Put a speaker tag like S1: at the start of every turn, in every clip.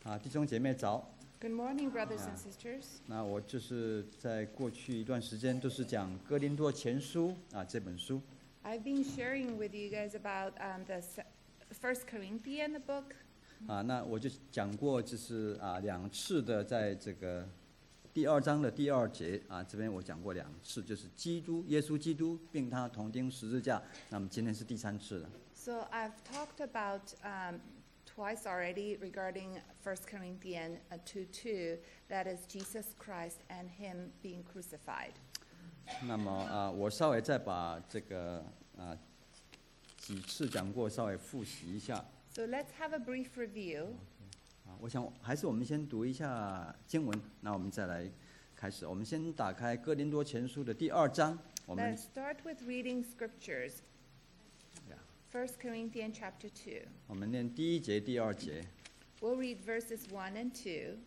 S1: 弟兄姐妹早。
S2: Good morning, brothers and sisters.
S1: 那我就是在过去一段时间都是讲哥林多前书这本书。
S2: I've been sharing with you guys about the First Corinthian book.
S1: 那我就讲过，就是2次的，在这个第2章的第2节这边我讲过2次，就是耶稣基督并他同钉十字架。那么今天是第3次了。
S2: So I've talked about twice already regarding 1 Corinthians 2:2, that is Jesus Christ and Him being crucified.
S1: 那么我稍微再把这个几次讲过稍微复习一下。
S2: So let's have a brief review.
S1: 我想还是我们先读一下经文，那我们再来开始。我们先打开哥林多前书的第2章。
S2: Let's start with reading scriptures. 1 Corinthians chapter 2.
S1: 我们念第1节、第2节。
S2: We'll read verses 1 and 2.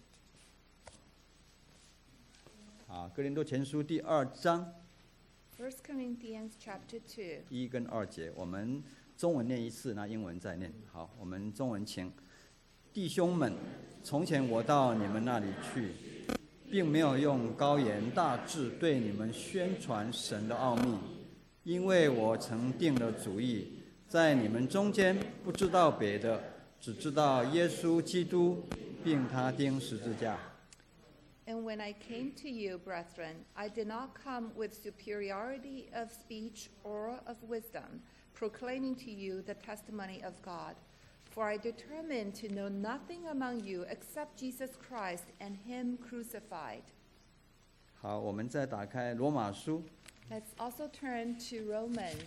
S1: 哥林多前书第2章。
S2: 1 Corinthians chapter 2.
S1: 1跟2节，我们中文念一次，那英文再念。好，我们中文请。弟兄们，从前我到你们那里去，并没有用高言大志对你们宣传神的奥秘，因为我曾定了主意，在你们中间不知道别的，只知道耶稣基督，并他钉十字架。
S2: And when I came to you, brethren, I did not come with superiority of speech or of wisdom, proclaiming to you the testimony of God. For I determined to know nothing among you except Jesus Christ and Him crucified.
S1: 好，我们再打开罗马书。
S2: Let's also turn to Romans.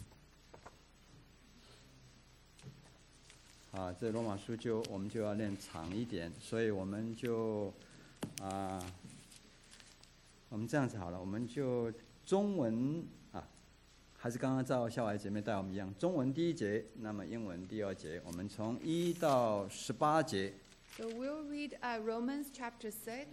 S1: 这罗马书我们就要念长一点，所以我们就我们这样子好了，我们就中文还是刚刚照校外姐妹带我们一样，中文第1节，那么英文第2节，我们从1到18节。
S2: So we'll read Romans chapter 6.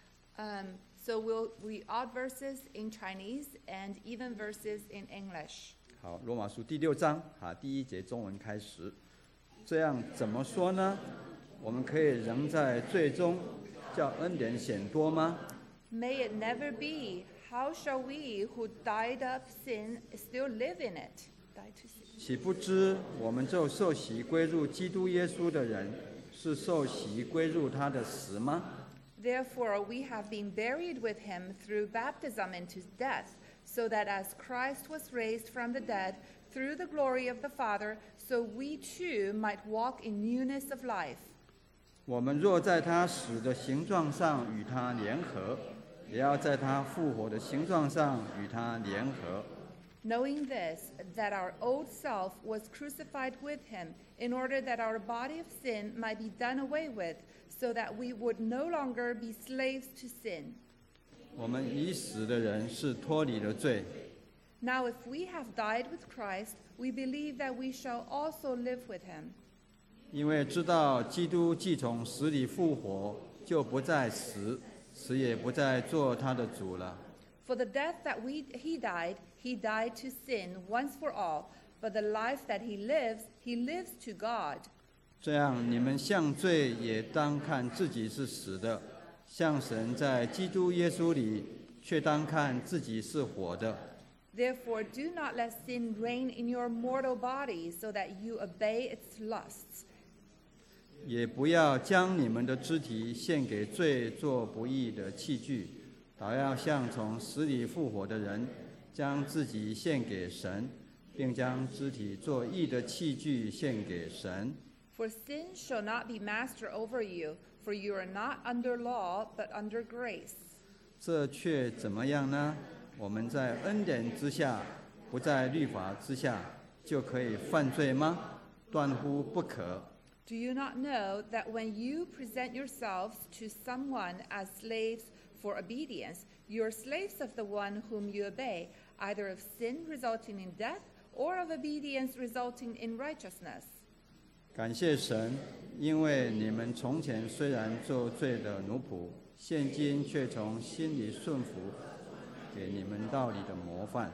S2: So we'll read odd verses in Chinese and even verses in English.
S1: 好，罗马书第6章第1节中文开始。这样怎么说呢？我们可以仍在罪中，叫恩典显多吗？
S2: May it never be. How shall we who died of sin still live in it?
S1: 岂不知我们就受洗归入基督耶稣的人，是受洗归入他的死吗？
S2: Therefore we have been buried with him through baptism into death, so that as Christ was raised from the dead through the glory of the Father, so we too might walk in newness of life.
S1: 我们若在他死的形状上与他联合，也要在他复活的形状上与他联合。
S2: Knowing this, that our old self was crucified with him, in order that our body of sin might be done away with, so that we would no longer be slaves to sin.
S1: 我们已死的人是脱离了罪。
S2: Now if we have died with Christ, we believe that we shall also live with him.
S1: 因为知道基督既从死里复活，就不再死，死也不再做他的主了。
S2: For the death that he died to sin once for all. But the life that he lives to God.
S1: 这样，你们向罪也当看自己是死的，向神在基督耶稣里却当看自己是活的。
S2: Therefore, do not let sin reign in your mortal body, so that you obey its lusts.
S1: 也不要将你们的肢体献给罪做不义的器具，倒要像从死里复活的人，将自己献给神，并将肢体做义的器具献给神。
S2: For sin shall not be master over you, for you are not under law, but under grace.
S1: 这却怎么样呢？我们在恩典之下，不在律法之下，就可以犯罪吗？断乎不可。
S2: Do you not know that when you present yourselves to someone as slaves for obedience, you are slaves of the one whom you obey, either of sin resulting in death, or of obedience resulting in righteousness?
S1: 感谢神，因为你们从前虽然做罪的奴仆，现今却从心里顺服，给你们道理的模范。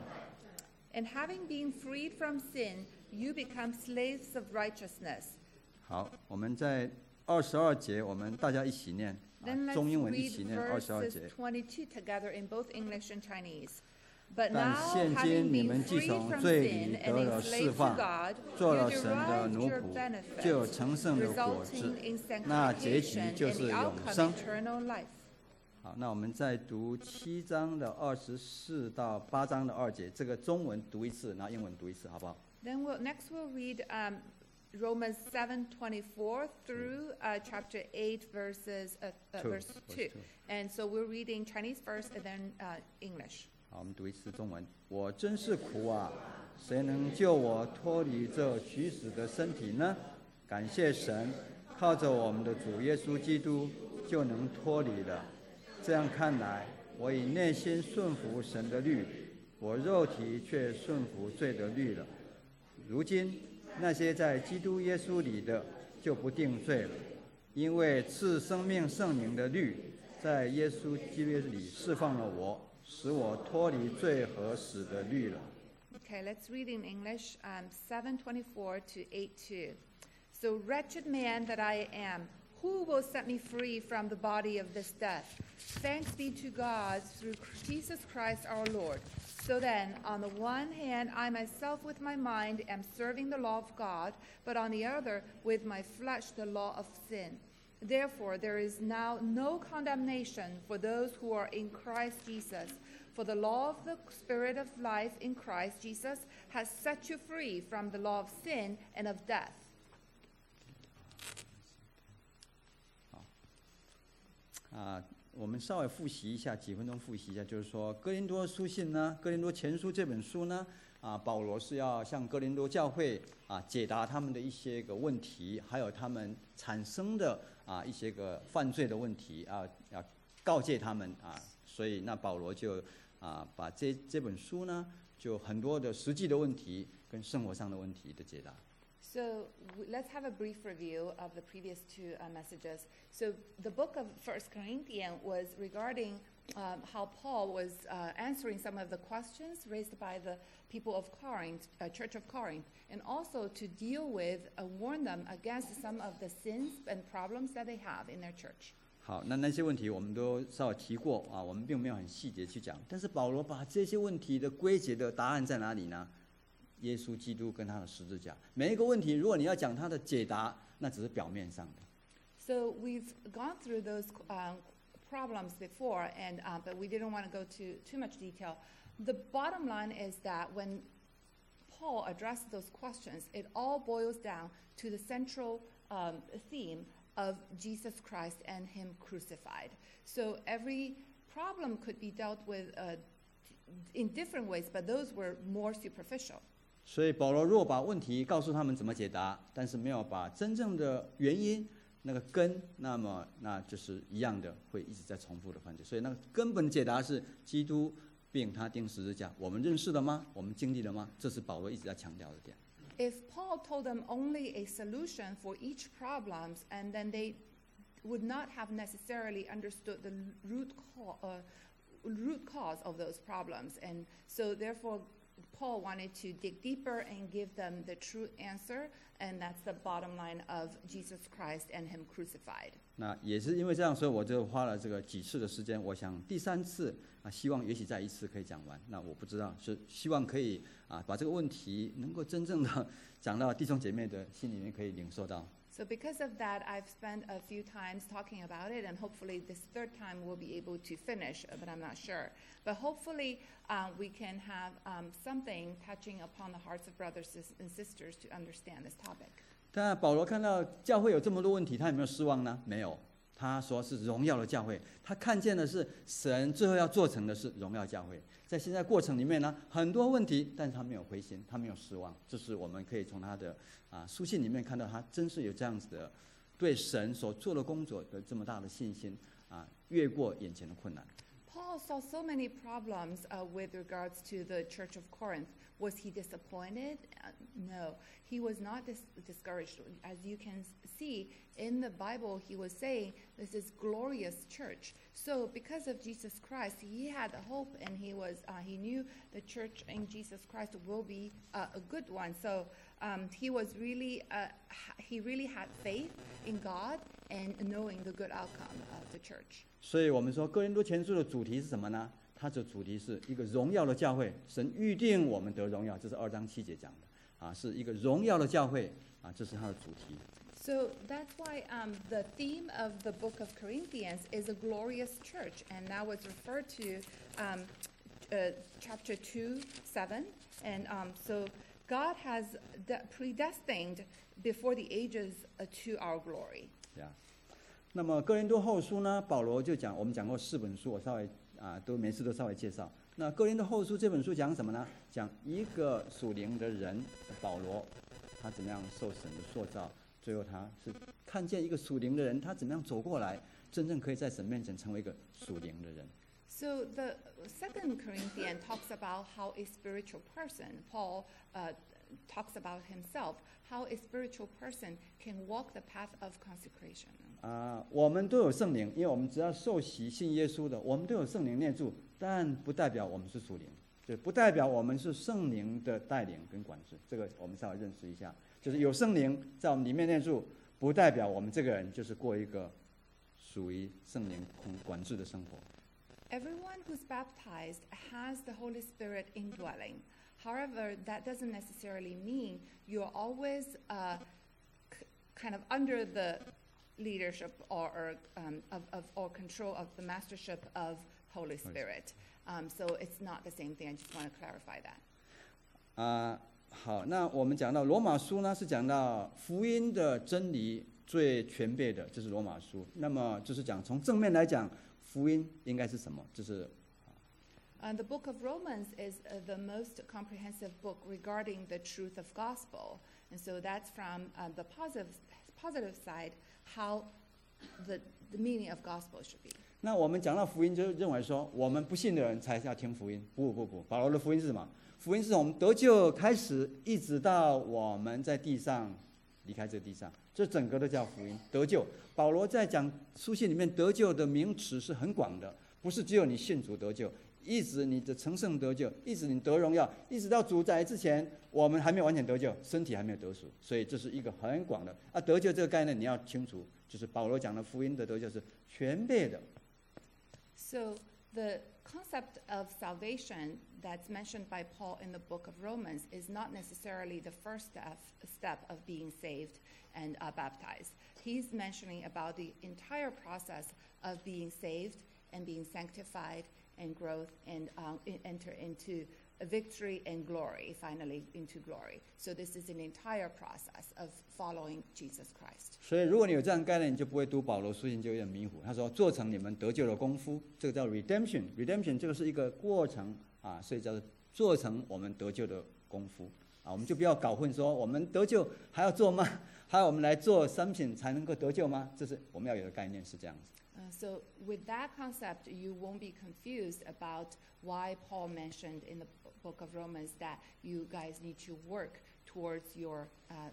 S2: And having been freed from sin, you become slaves of righteousness.
S1: 好，我们在 22节，我们大家一起念，
S2: Then let's
S1: 中英文一
S2: read
S1: 起念22
S2: verses
S1: 节。
S2: 22 together in both English and Chinese. But
S1: 但
S2: now,
S1: 现
S2: having
S1: 今你
S2: been
S1: 们既
S2: free
S1: 从
S2: from
S1: 罪
S2: sin
S1: 里
S2: and
S1: 得了释
S2: enslaved to
S1: 放，
S2: God,
S1: 做
S2: you
S1: 了神的
S2: derived
S1: 奴
S2: your
S1: 仆，就有
S2: benefits,
S1: 成圣的果子
S2: resulting in，
S1: 那结局
S2: sanctification
S1: 就
S2: and
S1: 是
S2: the
S1: 永
S2: outcome
S1: 生。
S2: eternal life.
S1: 好，那我们再读7章的24到8章的2节，这个中文读一次，然后英文读一次，好不好？
S2: Then next we'll read Romans 7:24 through chapter 8 verse 2. And so we're reading Chinese first and then English.
S1: 好，我们读一次中文。我真是苦啊！谁能救我脱离这虚死的身体呢？感谢神，靠着我们的主耶稣基督就能脱离了。这样看来，我以内心顺服神的律，我肉体却顺服罪的律了。如今那些在基督耶稣里的就不定罪了，因为赐生命圣灵的律在耶稣基督里释放了我，使我脱离罪和死的律了。
S2: Okay, let's read in English 7:24 to 8:2. So wretched man that I am, who will set me free from the body of this death? Thanks be to God through Jesus Christ our Lord. So then, on the one hand, I myself with my mind am serving the law of God, but on the other, with my flesh, the law of sin. Therefore, there is now no condemnation for those who are in Christ Jesus. For the law of the Spirit of life in Christ Jesus has set you free from the law of sin and of death.
S1: 我们稍微复习一下，几分钟复习一下，就是说哥林多书信呢，哥林多前书这本书呢，保罗是要向哥林多教会解答他们的一些个问题，还有他们产生的一些个犯罪的问题要告诫他们所以那保罗就把这本书呢，就很多的实际的问题跟生活上的问题的解答。
S2: So let's have a brief review of the previous two messages. So the book of 1 Corinthians was regarding how Paul was answering some of the questions raised by the people of Corinth, Church of Corinth, and also to deal with, warn them against some of the sins and problems that they have in their church.
S1: 好，那些问题我们都稍微提过我们并没有很细节去讲。但是保罗把这些问题的归结的答案在哪里呢？耶稣基督跟他的十字架。每一个问题，如果你要讲他的解答，那只是表面上的。
S2: So we've gone through those problems before, and but we didn't want to go to too much detail. The bottom line is that when Paul addressed those questions, it all boils down to the central theme of Jesus Christ and Him crucified. So every problem could be dealt with in different ways, but those were more superficial.
S1: 所以保罗若把问题告诉他们怎么解答，但是没有把真正的原因那个根，那么那就是一样的，会一直在重复的犯罪。所以那个根本解答是基督并他钉十字架。我们认识了吗？我们经历了吗？这是保罗一直在强调的点。
S2: If Paul told them only a solution for each problem, and then they would not have necessarily understood the root cause of those problems, and so therefore Paul wanted to dig deeper and give them the true answer, and that's the bottom line of Jesus Christ and Him crucified.
S1: 那也是因为这样，所以我就花了这个几次的时间。我想第3次希望也许再一次可以讲完。那我不知道，是希望可以把这个问题能够真正的讲到弟兄姐妹的心里面可以领受到。
S2: So because of that, I've spent a few times talking about it, and hopefully this third time we'll be able to finish, but I'm not sure. But hopefully we can have something touching upon the hearts of brothers and sisters to understand this topic.
S1: 但保罗看到教会有这么多问题，他有没有失望呢？没有，他说是荣耀的教会，他看见的是神最后要做成的是荣耀教会。在现在过程里面呢，很多问题，但是他没有灰心，他没有失望。这是我们可以从他的书信里面看到，他真是有这样子的对神所做的工作的这么大的信心越过眼前的困难。
S2: Paul saw so many problems with regards to the Church of Corinth. Was he disappointed? No, he was not discouraged. As you can see in the Bible, he was saying this is glorious church. So because of Jesus Christ, he had hope, and he knew the church in Jesus Christ will be a good one. So he really had faith in God and knowing the good outcome of the church.
S1: 所以我们说哥林多前书的主题是什么呢？它的主题是一个荣耀的教会，神预定我们得荣耀，这是2章7节讲的是一个荣耀的教会这是它的主题。
S2: So that's why the theme of the book of Corinthians is a glorious church, and that was referred to chapter 2:7. And so God has predestined before the ages to our glory.
S1: 那么哥林多后书呢，保罗就讲，我们讲过4本书，我稍微每次都稍微介绍。那哥林多后书这本书讲什么呢？讲一个属灵的人，保罗，他怎么样受神的塑造，最后他是看见一个属灵的人，他怎么样走过来，真正可以在神面前成为一个属灵的人。
S2: So the 2 Corinthians talks about how a spiritual person, Paul talks about himself, how a spiritual person can walk the path of consecration.
S1: 我们都有圣灵，因为我们只要受洗信耶稣的，我们都有圣灵内住，但不代表我们是属灵，就不代表我们是圣灵的带领跟管制。这个我们稍微认识一下，就是有圣灵在我们里面内住，不代表我们这个人就是过一个属于圣灵管制的生活。
S2: Everyone who's baptized has the Holy Spirit indwelling. However, that doesn't necessarily mean you're always kind of under the leadership or control of the mastership of Holy Spirit. So it's not the same thing. I just want to clarify that.
S1: 好，那我们讲到罗马书呢，是讲到福音的真理最全备的，这是罗马书。那么就是讲从正面来讲，福音应该是什么？就是。
S2: The book of Romans is the most comprehensive book regarding the truth of gospel. And so that's from the positive side, how the meaning of gospel should be.
S1: 那我们讲到福音，就认为说我们不信的人才要听福音。不，保罗的福音是什么？福音是从我们得救开始，一直到我们在地上离开这个地上，这整个都叫福音得救。保罗在讲书信里面得救的名词是很广的，不是只有你信主得救。一直你的成圣得救，一直你得荣耀，一直到主宰之前，我们还没有完全得救，身体还没有得赎，所以这是一个很广的得救这个概念你要清楚，就是保罗讲的福音的得救是全备的。
S2: So the concept of salvation that's mentioned by Paul in the book of Romans is not necessarily the first step of being saved and baptized. He's mentioning about the entire process of being saved and being sanctified and growth and enter into a victory and glory, finally into glory. So this is an entire process of following Jesus Christ.
S1: 所以如果你有这样的概念，你就不会读保罗书信就有点迷糊。他说做成你们得救的功夫，这个叫 redemption。redemption 这个是一个过程所以叫做做成我们得救的功夫我们就不要搞混说我们得救还要做吗？还要我们来做something才能够得救吗？这是我们要有的概念是这样子。
S2: So with that concept, you won't be confused about why Paul mentioned in the book of Romans that you guys need to work towards your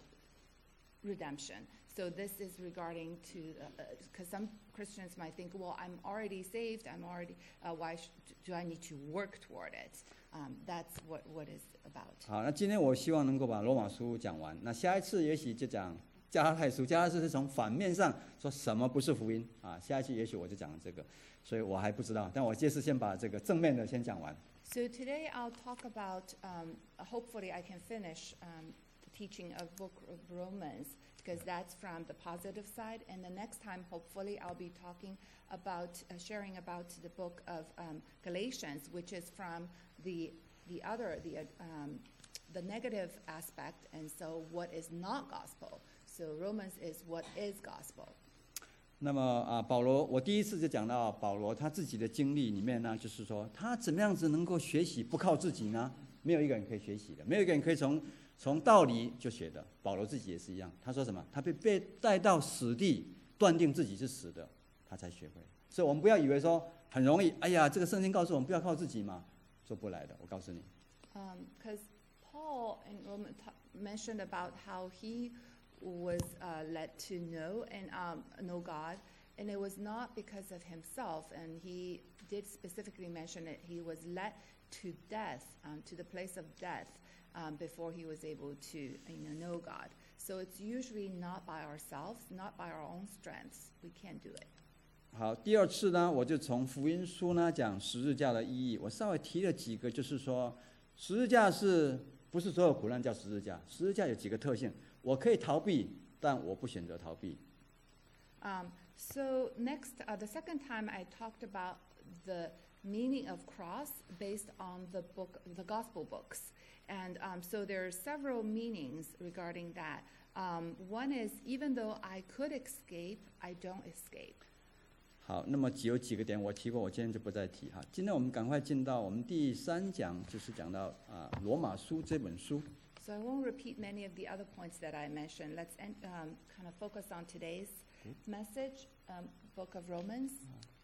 S2: redemption. So this is regarding to, because some Christians might think, well, I'm already saved, why do I need to work toward it? That's what is about.
S1: 好，那今天我希望能够把罗马书讲完，那下一次也许就讲加拉太书。加拉太书是从反面上说什么不是福音下一期也许我就讲这个，所以我还不知道，但我这次先把这个正面的先讲完。
S2: So today I'll talk about, hopefully I can finish the teaching of book of Romans, because that's from the positive side, and the next time hopefully I'll be talking about, sharing about the book of Galatians, which is from the negative aspect, and so what is not gospel. So Romans is what is gospel.
S1: 那么保罗，我第一次就讲到保罗他自己的经历里面呢，就是说他怎么样子能够学习不靠自己呢？没有一个人可以学习的，没有一个人可以从道理就学的。保罗自己也是一样，他说什么？他被带到死地，断定自己是死的，他才学会。所以我们不要以为说很容易，哎呀，这个圣经告诉我们不要靠自己嘛，做不来的。我告诉你。
S2: Because Paul in Romans mentioned about how he was led to know God, and it was not because of himself, and he did specifically mention it. He was led to death, to the place of death, before he was able to know God. So it's usually not by ourselves, not by our own strengths. We can't do it.
S1: 好，第二次呢，我就从福音书呢讲十字架的意义，我稍微提了几个，就是说十字架是不是所有苦难叫十字架？十字架有几个特性，我可以逃避，但我不选择逃避。
S2: So next, the second time I talked about the meaning of cross based on the gospel books. And so there are several meanings regarding that. One is, even though I could escape, I don't escape.
S1: 好，那么有几个点我提过，我今天就不再提哈。今天我们赶快进到我们第3讲，就是讲到罗马书这本书。
S2: So I won't repeat many of the other points that I mentioned. Let's kind of focus on today's message, book of Romans.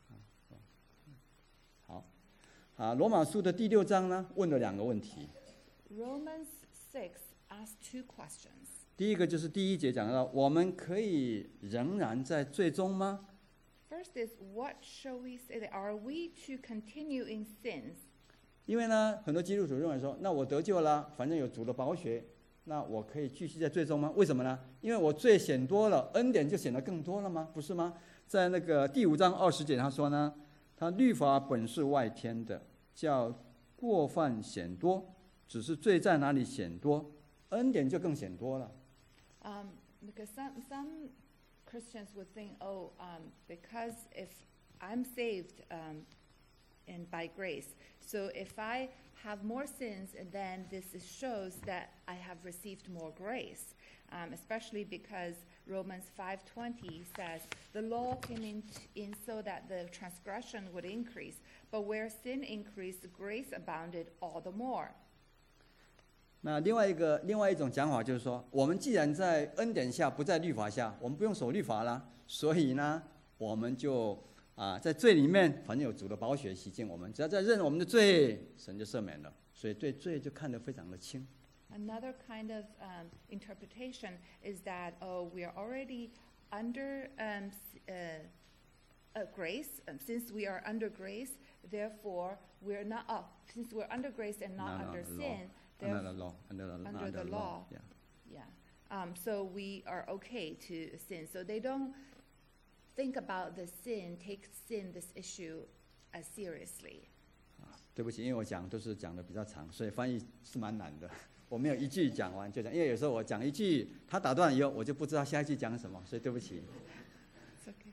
S1: 好，罗马书的第6章呢，问了2个问题。
S2: Romans 6 asks 2 questions.
S1: 第一个就是第1节讲到，我们可以仍然在罪中吗？
S2: First is, what shall we say? Are we to continue in sins?
S1: 因为呢，很多基督徒认为说，那我得救了，反正有主的宝血，那我可以继续在罪中吗？为什么呢？因为我罪显多了，恩典就显得更多了吗？不是吗？在那个第5章20节他说呢，他律法本是外添的，叫过犯显多，只是罪在哪里显多，恩典就更显多了。
S2: Because some Christians would think, because if I'm saved and by grace, so if I have more sins, then this shows that I have received more grace. Especially because Romans 5:20 says the law came in so that the transgression would increase, but where sin increased, grace abounded all the more.
S1: 那另外一种讲法就是说，我们既然在恩典下，不在律法下，我们不用守律法了，所以呢，我们就在罪里面，反正有主的宝血洗净我们，只要在认我们的罪，神就赦免了，所以对罪就看得非常的轻。
S2: Another kind of interpretation is that we are already under grace. Since we are under grace, therefore we're not. Since we're under grace and not under sin.
S1: Under the law.
S2: Under the law. Yeah. So we are okay to sin. So they don't think about the sin, take sin, this issue, as seriously.
S1: 对不起，因为我都是讲的比较长，所以翻译是蛮难的。我没有一句讲完就讲，因为有时候我讲一句，他打断以后，我就不知道下一句讲什么，所以对不起。
S2: It's okay.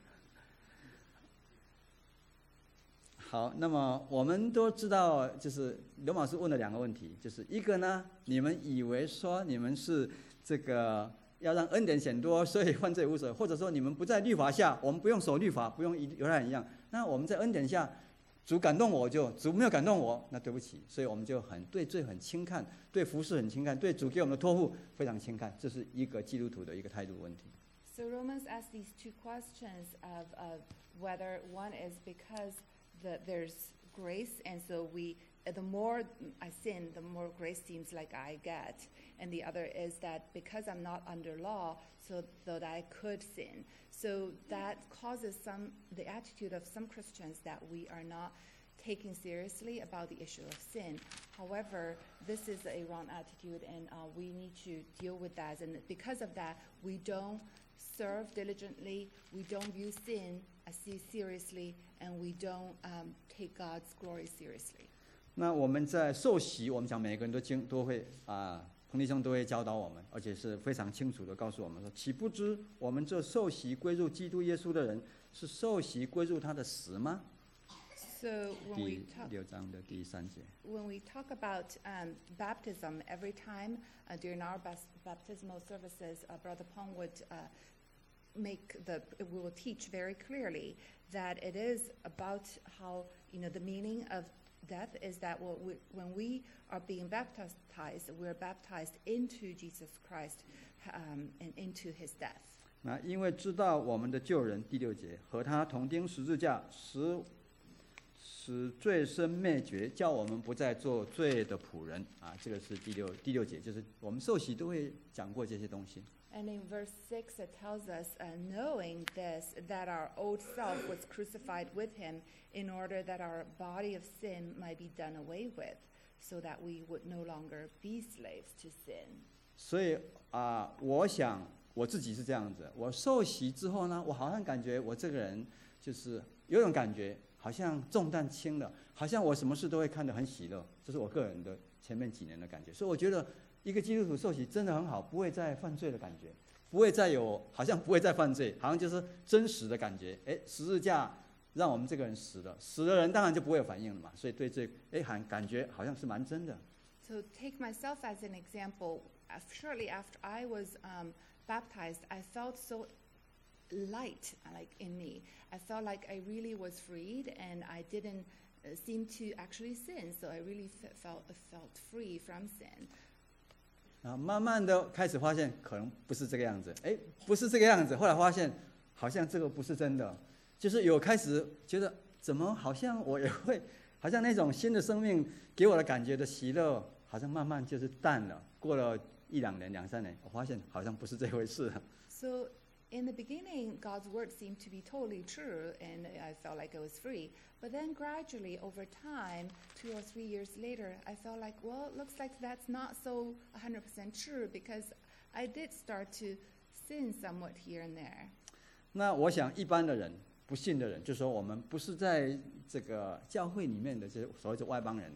S1: 好，那么我们都知道，就是罗马书问了2个问题，就是一个呢，你们以为说你们是这个要让恩典显多，所以犯罪无所谓，或者说你们不在律法下，我们不用守律法，不用犹太人一样，那我们在恩典下，主感动我就，主没有感动我，那对不起，所以我们就对罪很轻看，对服事很轻看，对主给我们的托付非常轻看，这是一个基督徒的一个态度问题。
S2: So Romans asks these 2 questions of whether one is because there's grace, and so the more I sin, the more grace seems like I get. And the other is that because I'm not under law, so that I could sin. So that causes the attitude of some Christians that we are not taking seriously about the issue of sin. However, this is a wrong attitude, and we need to deal with that. And because of that, we don't serve diligently, we don't view sin as seriously, and we don't take God's glory seriously.
S1: 那我们在受洗，我们讲每个人都会彭弟兄都会教导我们，而且是非常清楚的告诉我们说，岂不知我们这受洗归入基督耶稣的人，是受洗归入他的死吗？
S2: So when
S1: 第6章的第3节。
S2: When we talk about baptism, every time during our baptismal services, Brother Pong would will teach very clearly that it is about how the meaning of death is that when we are being baptized, we're baptized into Jesus Christ and into His death.
S1: 那因为知道我们的旧人第6节和他同钉十字架，使罪身灭绝，叫我们不再做罪的仆人这个是第六节，就是我们受洗都会讲过这些东西。
S2: And in verse 6 it tells us, knowing this, that our old self was crucified with him in order that our body of sin might be done away with, so that we would no longer be slaves to sin.
S1: 所以我想我自己是这样子，我受洗之后呢，我好像感觉我这个人就是有种感觉，好像重担轻了，好像我什么事都会看得很喜乐，这是我个人的前面几年的感觉。所以我觉得一个基督徒受洗真的很好，不会再犯罪的感觉，不会再有好像不会再犯罪，好像就是真实的感觉。十字架让我们这个人死了，死的人当然就不会有反应了嘛，所以对这感觉好像是蛮真的。
S2: So take myself as an example. Shortly after I was baptized, I felt so light, like in me. I felt like I really was freed, and I didn't seem to actually sin. So I really felt free from sin.
S1: 慢慢的开始发现可能不是这个样子，不是这个样子。后来发现好像这个不是真的，就是有开始觉得怎么好像我也会，好像那种新的生命给我的感觉的喜乐，好像慢慢就是淡了。过了1-2年、2-3年，我发现好像不是这回事。
S2: So in the beginning, God's word seemed to be totally true, and I felt like I was free. But then gradually, over time, 2 or 3 years later, I felt like, well, it looks like that's not so 100% true, because I did start to sin somewhat here and there.
S1: 那我想一般的人，不信的人，就说我们不是在这个教会里面的这些所谓的外邦人。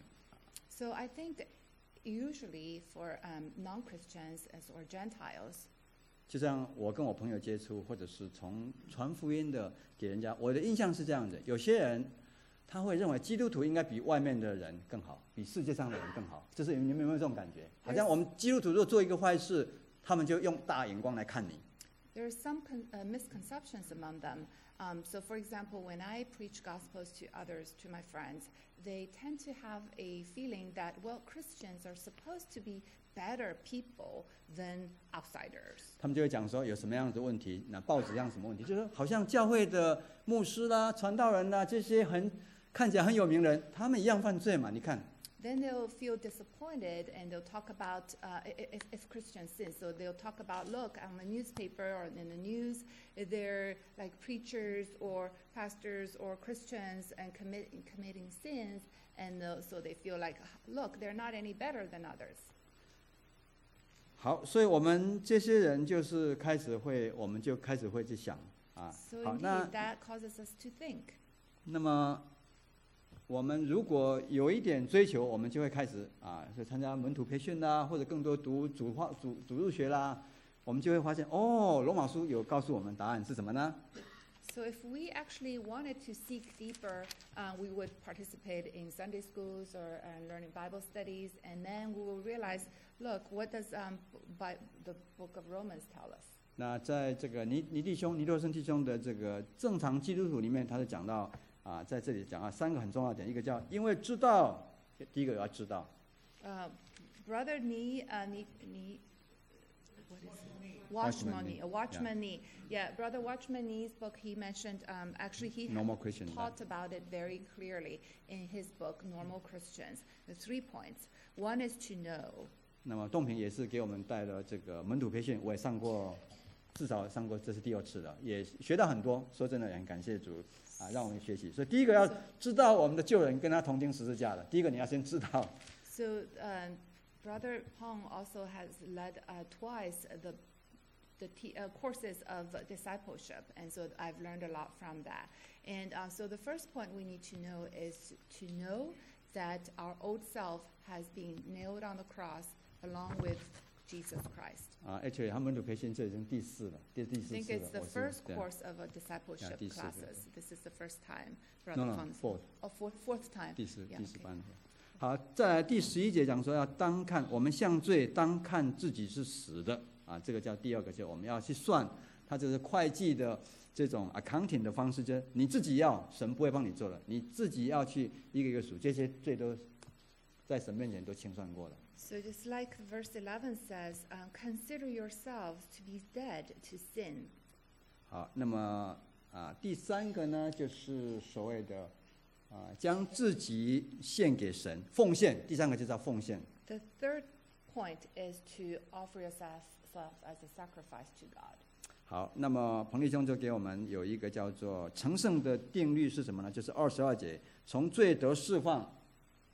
S2: So I think that usually for non-Christians or Gentiles,
S1: 就像我跟我朋友接触，或者是从传福音的给人家，我的印象是这样的：有些人他会认为基督徒应该比外面的人更好，比世界上的人更好。就是你们有没有这种感觉？好像我们基督徒如果做一个坏事，他们就用大眼光来看你。
S2: There are some misconceptions among them. So, for example, when I preach gospels to others, to my friends, they tend to have a feeling that, well, Christians are supposed to be better people than outsiders.
S1: 他们就会讲说有什么样的问题，那报纸上什么问题，就是好像教会的牧师啦、传道人啦，这些看起来很有名的人，他们一样犯罪嘛？你看。
S2: Then they'll feel disappointed, and they'll talk about if Christians sin. So they'll talk about, look, on the newspaper or in the news, they're like preachers or pastors or Christians and committing sins, and so they feel like, look, they're not any better than others.
S1: 好，所以我们这些人就是我们就开始会去想啊。
S2: So
S1: 好，
S2: indeed, that causes us to think.
S1: 那么我们如果有一点追求，我们就会开始就参加门徒培训啦，或者更多读主日学啦，我们就会发现罗马书有告诉我们答案是什么呢？
S2: So if we actually wanted to seek deeper, we would participate in Sunday schools or learning Bible studies, and then we will realize, look, what does the book of Romans tell us?
S1: 那在这个尼洛森弟兄的这个正常基督徒里面，他就讲到在这里讲3个很重要的点，一个叫因为知道，第一个要知道。
S2: Brother Watchman Nee. Yeah, Brother Watchman Nee's book, he mentioned, actually he taught about it very clearly in his book, Normal Christians. The 3 points. One is to know.
S1: 那么栋平也是给我们带了这个门徒培训，我也至少上过，这是第2次了，也学到很多。说真的，也很感谢主让我们学习。所以第一个要知道我们的救人跟他同钉十字架的，第一个你要先知道。
S2: So Brother Pong also has led twice the courses of discipleship, and so I've learned a lot from that. And so the first point we need to know is to know that our old self has been nailed on the cross along with Jesus Christ.
S1: Actually, 他们的培训这已经第4了，第4次了。
S2: I think it's the first course of a discipleship classes. This is the first time. Brother Pong. Fourth time.
S1: 第四班。好，再来第11节讲说要当看我们向罪当看自己是死的这个叫第2个，就我们要去算，它就是会计的这种 accounting 的方式，就是你自己要，神不会帮你做的，你自己要去一个一个数，这些罪都在神面前都清算过了。
S2: So just like verse 11 says, consider yourselves to be dead to sin.
S1: 好，那么第3个呢，就是所谓的将自己献给神，奉献。第3个就叫奉献。
S2: The third point is to offer yourself as a sacrifice to God.
S1: 好，那么彭弟兄就给我们有一个叫做成圣的定律是什么呢？就是22节，从罪得释放，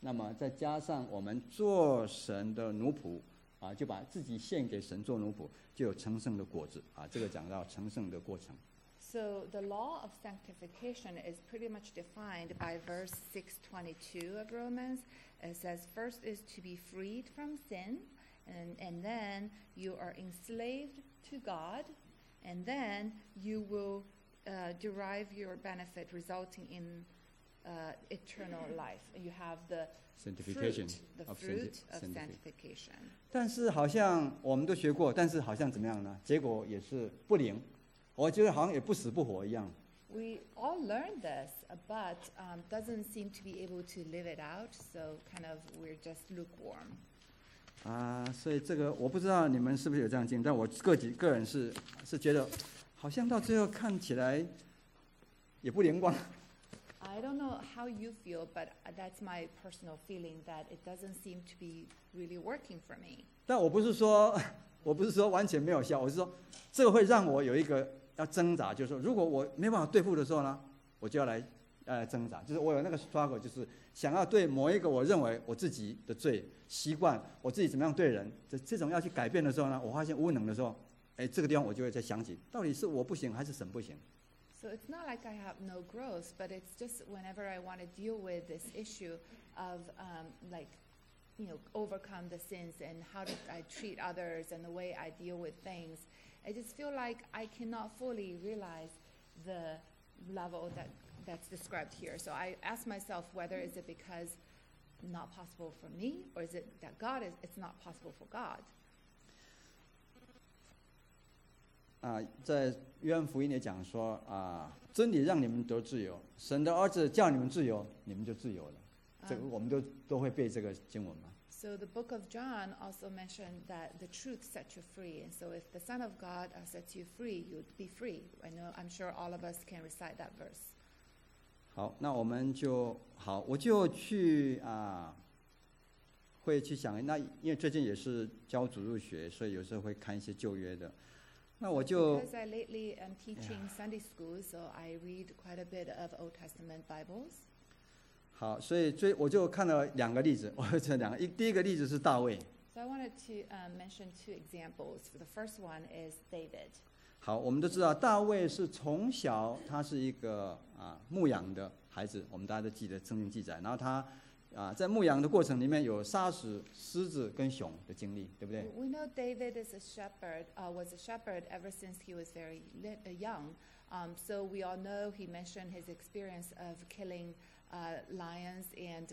S1: 那么再加上我们做神的奴仆啊，就把自己献给神做奴仆，就有成圣的果子啊。这个讲到成圣的过程。
S2: So the law of sanctification is pretty much defined by verse 6:22 of Romans. It says, first is to be freed from sin, and then you are enslaved to God, and then you will derive your benefit resulting in eternal life. You have the
S1: Sanctification
S2: fruit of sanctification.
S1: 但是好像我们都学过，但是好像怎么样呢？结果也是不灵，我觉得好像也不死不活一样。
S2: We all learned this, but doesn't seem to be able to live it out. So kind of we're just lukewarm.
S1: 所以这个我不知道你们是不是有这样经历，但我个人是觉得，好像到最后看起来也不灵光。
S2: I don't know how you feel, but that's my personal feeling that it doesn't seem to be really working for me.
S1: 但我不是说完全没有效，我是说这个会让我有一个要挣扎，就是说如果我没办法对付的时候呢，我就要来挣扎，就是我有那个 struggle， 就是想要对某一个我认为我自己的罪习惯，我自己怎么样对人，这种要去改变的时候呢，我发现无能的时候，这个地方我就会在想起，到底是我不行还是神不行。
S2: So it's not like I have no growth, but it's just whenever I want to deal with this issue of overcome the sins and how I treat others and the way I deal with things, I just feel like I cannot fully realize the level that's described here. So I ask myself whether is it because not possible for me, or is it that it's not possible for God?
S1: 在约翰福音也讲说真理让你们得自由，神的儿子叫你们自由，你们就自由了。这个我们都会背这个经文嘛。
S2: So the book of John also mentioned that the truth sets you free, and so if the Son of God sets you free, you'd be free. I'm sure all of us can recite that verse.
S1: 好，那我就去会去想，那因为最近也是教主日学，所以有时候会看一些旧约的。那我就
S2: Because I lately am teaching Sunday school, so I read quite a bit of Old Testament Bibles.
S1: 好，所以我就看了两个例子，第一个例子是大卫。
S2: So I wanted to mention two examples. The first one is David.
S1: 好，我们都知道大卫是从小他是一个牧羊的孩子，我们大家都记得圣经记载。然后他在牧羊的过程里面有杀死狮子跟熊的经历，对不对？
S2: We know David is was a shepherd ever since he was very young. So we all know he mentioned his experience of killing lions and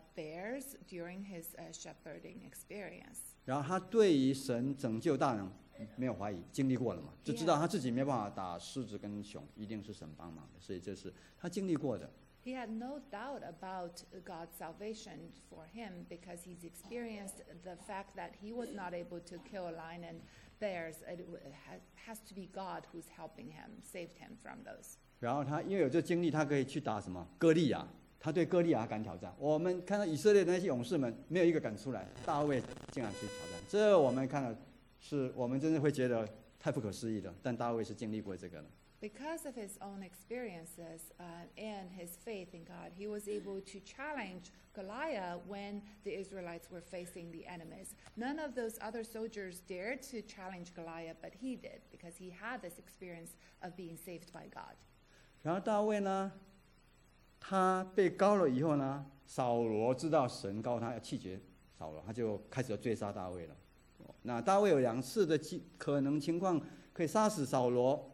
S2: bears during his shepherding experience.
S1: 然后他对于神拯救大能没有怀疑，经历过了嘛，就知道他自己没办法打狮子跟熊，一定是神帮忙的，所以这是他经历过的。
S2: He had no doubt about God's salvation for him because he's experienced the fact that he was not able to kill a lion and bears. It has to be God who's helping him, saved him from those.
S1: 然后他因为有这经历，他可以去打什么歌利亚，他对歌利亚敢挑战。我们看到以色列的那些勇士们，没有一个敢出来，大卫竟然去挑战，这我们看到是我们真的会觉得太不可思议了。但大卫是经历过这个的。
S2: Because of his own experiences and his faith in God, he was able to challenge Goliath when the Israelites were facing the enemies. None of those other soldiers dared to challenge Goliath, but he did because he had this experience of being saved by God.
S1: 然后大卫呢，他被膏了以后呢，扫罗知道神膏他要气绝扫罗，他就开始要追杀大卫了。那大卫有2次的可能情况可以杀死扫罗。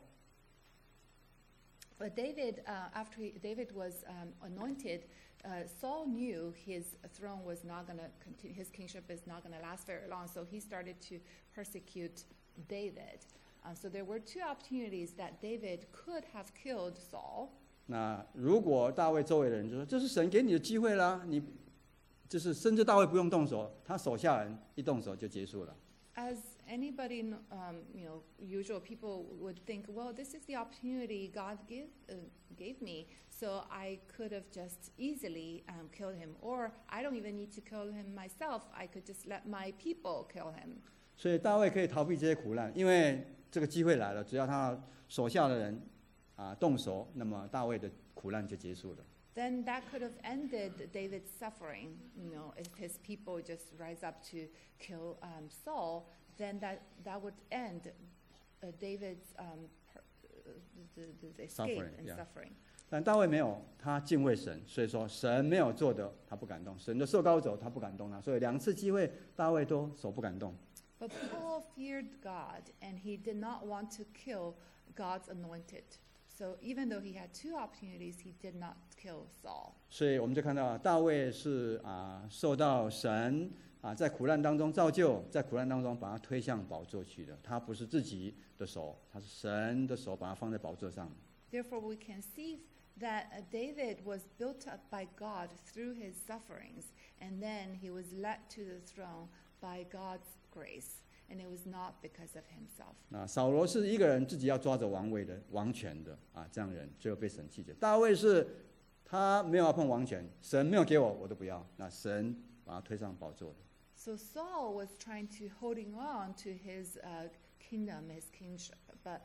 S2: But David, after David was anointed, Saul knew his throne was not going to continue, his kingship is not going to last very long, so he started to persecute David. So there were 2 opportunities that David could have killed Saul.
S1: 那如果大卫周围的人就说：“这是神给你的机会啦，你就是甚至大卫不用动手，他手下人一动手就结束了。”
S2: As anybody, usual people would think, well, this is the opportunity God gave me, so I could have just easily killed him, or I don't even need to kill him myself. I could just let my people kill him.
S1: 所以大卫可以逃避这些苦难，因为这个机会来了，只要他手下的人动手，那么大卫的苦难就结束了。
S2: then that could have ended David's suffering. If his people just rise up to kill Saul, then that would end David's the escape
S1: Suffering,
S2: and
S1: yeah.
S2: suffering.
S1: 但大卫没有，他敬畏神，所以说神没有做的他不敢动，神的受膏者他不敢动他，所以2次机会大卫都手不敢动。
S2: But Paul feared God, and he did not want to kill God's anointed. So even though he had 2 opportunities, he did not kill Saul.
S1: 所以我们就看到大卫是受到神在苦难当中造就，在苦难当中把他推向宝座去的，他不是自己的手，他是神的手把他放在宝座上。
S2: Therefore, we can see that David was built up by God through his sufferings, and then he was led to the throne by God's grace, and it was not because of himself.
S1: 扫罗是一个人自己要抓着王位的王权的这样的人，最后被神弃绝。大卫是他没有要碰王权，神没有给我，我都不要，那神把他推上宝座的。
S2: So Saul was trying to holding on to his kingdom, his kingship, but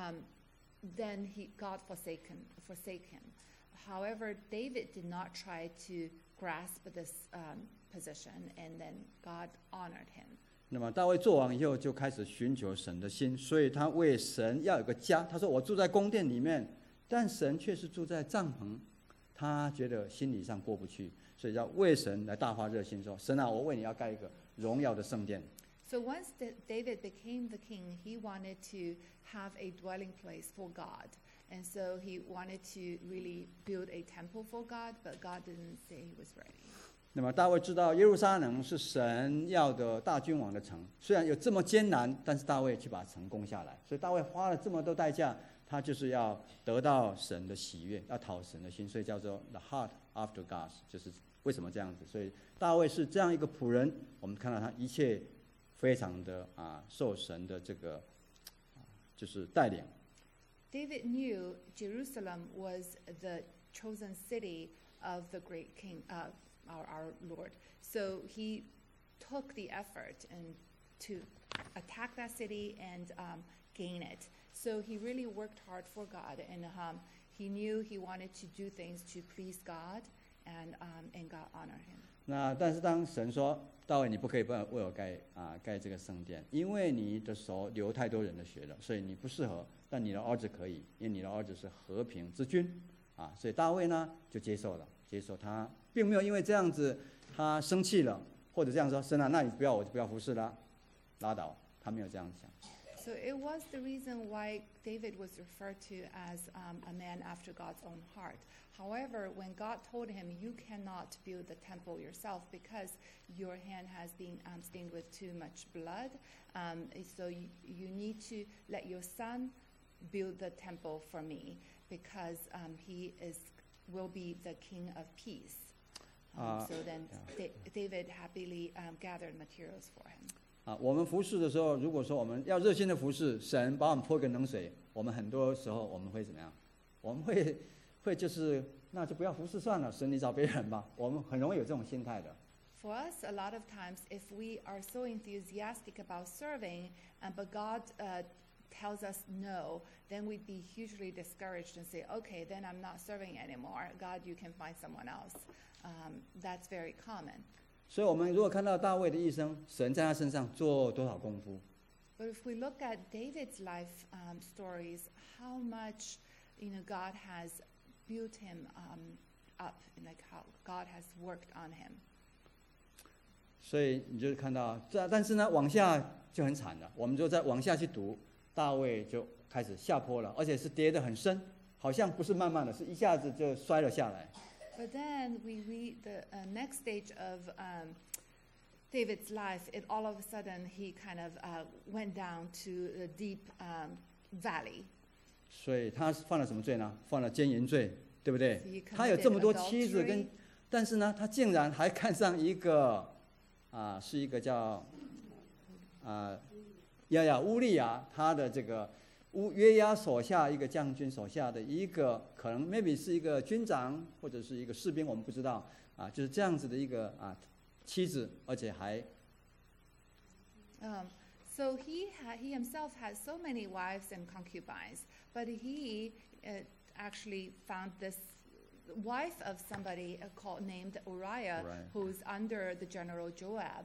S2: then God forsake him. However, David did not try to grasp this position, and then God honored him.
S1: 那么大卫做王以后，就开始寻求神的心，所以他为神要有个家。他说：“我住在宫殿里面，但神却是住在帐篷。”他觉得心理上过不去，所以要为神来大发热心，说：“神啊，我为你要盖一个荣耀的圣殿。”
S2: So once David became the king, he wanted to have a dwelling place for God. And so he wanted to really build a temple for God, but God didn't say he was ready.
S1: 那么大卫知道耶路撒冷是神要的大君王的城，虽然有这么艰难，但是大卫去把城攻下来。所以大卫花了这么多代价，他就是要得到神的喜悦，要讨神的心，所以叫做 the heart after God， 就是为什么这样子。所以大卫是这样一个仆人，我们看到他一切非常的受神的这个就是带领。
S2: David knew Jerusalem was the chosen city of the great king, our Lord. So he took the effort to attack that city and gain it. So he really worked hard for God, and he knew he wanted to do things to please God, and God honored him.
S1: 那但是当神说大卫，你不可以为我盖这个圣殿，因为你的手流太多人的血了，所以你不适合。但你的儿子可以，因为你的儿子是和平之君所以大卫呢就接受他，并没有因为这样子他生气了，或者这样说神啊，那你不要我就不要服侍了，拉倒，他没有这样想。
S2: So it was the reason why David was referred to as a man after God's own heart. However, when God told him, you cannot build the temple yourself because your hand has been stained with too much blood, so you need to let your son build the temple for me because he will be the king of peace. So then David happily gathered materials for him.
S1: 我们服侍的时候，如果说我们要热心的服侍，神把我们泼个冷水，我们很多时候我们会怎么样？我们会就是那就不要服侍算了，神你找别人吧。我们很容易有这种心态的。
S2: For us, a lot of times, if we are so enthusiastic about serving, but God tells us no, then we'd be hugely discouraged and say, okay, then I'm not serving anymore. God, you can find someone else. That's very common.
S1: 所以我们如果看到大卫的一生，神在他身上做多少功夫。
S2: But if we look at David's life stories, how much God has built him up, and like how God has worked on him.
S1: 所以你就看到但是呢，往下就很惨了。我们就再往下去读，大卫就开始下坡了，而且是跌得很深，好像不是慢慢的，是一下子就摔了下来。
S2: But then we read the next stage of David's life. All of a sudden, he kind of went down to a deep valley.
S1: 所以他犯了什么罪呢？犯了奸淫罪，对不对
S2: So he committed
S1: 他有这么多妻子
S2: adultery.
S1: 但是呢，他竟然还看上一个是一个叫乌利亚，他的这个约押手下一个将军手下的一个，可能 maybe 是一个军长或者是一个士兵，我们不知道就是这样子的一个妻子，而且还。
S2: So he himself had so many wives and concubines, but he actually found this wife of somebody named Uriah, who's under the general Joab.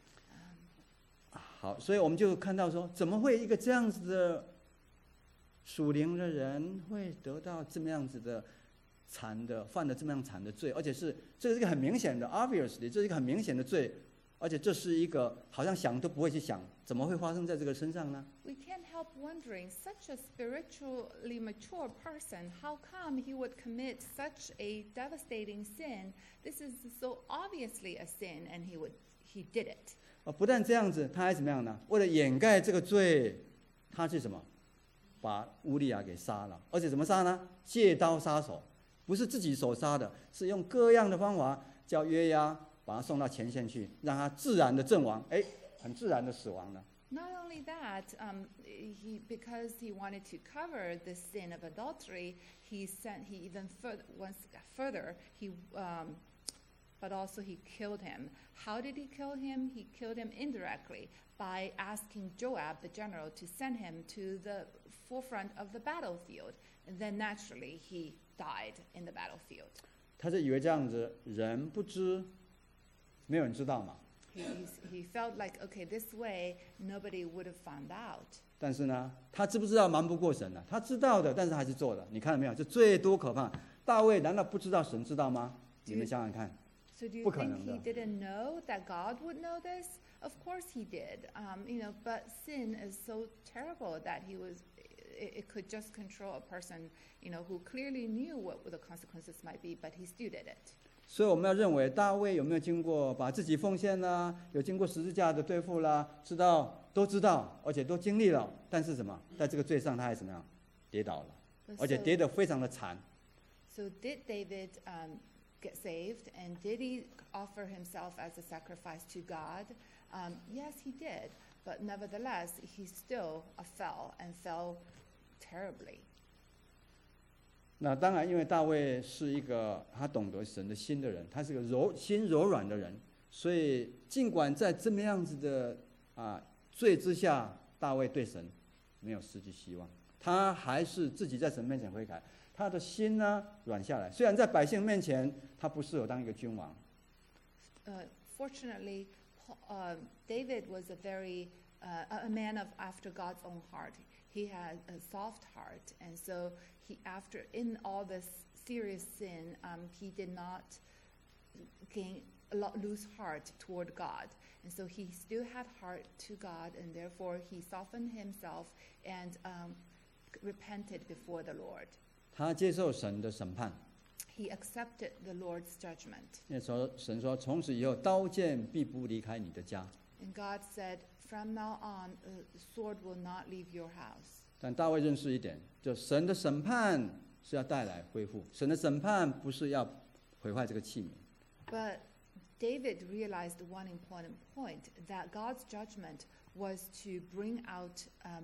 S1: 好，所以我们就看到说，怎么会一个这样子的属灵的人会得到这么样子的犯了这么样惨的罪，而且这是一个很明显的 ，obviously 这是一个很明显的罪，而且这是一个好像想都不会去想，怎么会发生在这个身上呢？
S2: We can't help wondering, such a spiritually mature person, how come he would commit such a devastating sin? This is so obviously a sin, and he did it.
S1: 不但这样子，他还怎么样呢？为了掩盖这个罪，他是什么？把乌利亚给杀了，而且怎么杀呢？借刀杀手，不是自己手杀的，是用各样的方法叫约押把他送到前线去，让他自然的阵亡，很自然的死亡了。
S2: Not only that, because he wanted to cover the sin of adultery, he even went further. But also he killed him. How did he kill him? He killed him indirectly by asking Joab, the general, to send him to the forefront of the battlefield. And then naturally he died in the battlefield.
S1: 他是以为这样子人不知，没有人知道嘛。
S2: He felt like, okay, this way nobody would have found out.
S1: 但是呢，他知不知道瞒不过神呢？他知道的，但是还是做了。你看到没有？这最多可怕。大卫难道不知道神知道吗？你们想想看。
S2: So do you think he didn't know that God would know this? Of course he did. But sin is so terrible that it could just control a person, who clearly knew what the consequences might be, but he still did it.
S1: 所以我们要认为大卫有没有经过把自己奉献啦，有经过十字架的对付啦，都知道，而且都经历了。但是什么，在这个罪上他还怎么样？跌倒了，而且跌得非常的惨。
S2: So did David get saved, and did he offer himself as a sacrifice to God? Yes, he did, but nevertheless, he still fell terribly.
S1: 那当然，因为大卫是一个他懂得神的心的人，他是个心柔软的人，所以尽管在这么样子的罪之下，大卫对神没有失去希望，他还是自己在神面前悔改。他的心呢软下来，虽然在百姓面前他不适合当一个君王。
S2: Fortunately, David was a man after God's own heart. He had a soft heart, and so in all this serious sin, he did not lose heart toward God, and so he still had heart to God, and therefore he softened himself and repented before the Lord.
S1: 他接受神的审判。
S2: He accepted the Lord's judgment.
S1: 那时候神说：“从此以后，刀剑必不离开你的家。”
S2: And God said, "From now on, the sword will not leave your house."
S1: 但大卫认识一点，就神的审判是要带来恢复，神的审判不是要毁坏这个器皿。
S2: But David realized one important point, that God's judgment was to bring out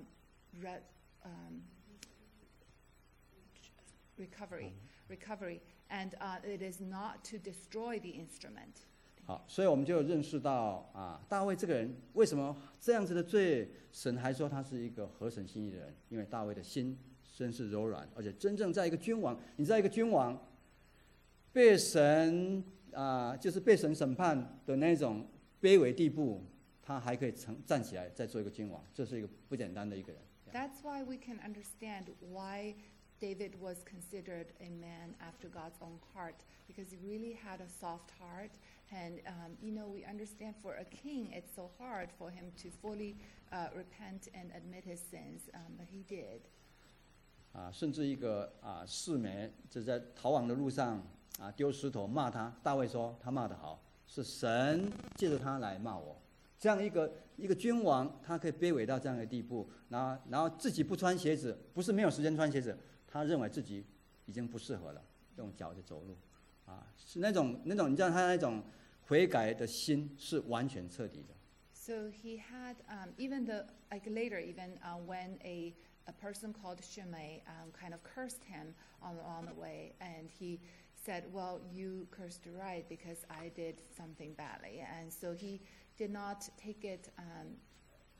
S2: recovery, and it is not to destroy the instrument.
S1: 好，所以我们就认识到大卫这个人为什么这样子的罪，神还说他是一个合神心意的人，因为大卫的心真是柔软，而且真正在一个君王，你在一个君王被神就是被神审判的那种卑微地步，他还可以站起来再做一个君王，这是一个不简单的一个人。
S2: That's why we can understand why David was considered a man after God's own heart, because he really had a soft heart. And, we understand for a king, it's so hard for him to fully repent and admit his sins, but he did.
S1: 甚至一个示每就在逃亡的路上丢石头骂他，大卫说他骂得好，是神借着他来骂我。这样一个君王，他可以卑微到这样的地步，然后自己不穿鞋子，不是没有时间穿鞋子，他认为自己已经不适合了，用脚就走路，是那种你知道他那种悔改的心是完全彻底的。
S2: So he had later when a person called Shimei kind of cursed him on the way, and he said, "Well, you cursed right because I did something badly," and so he did not take it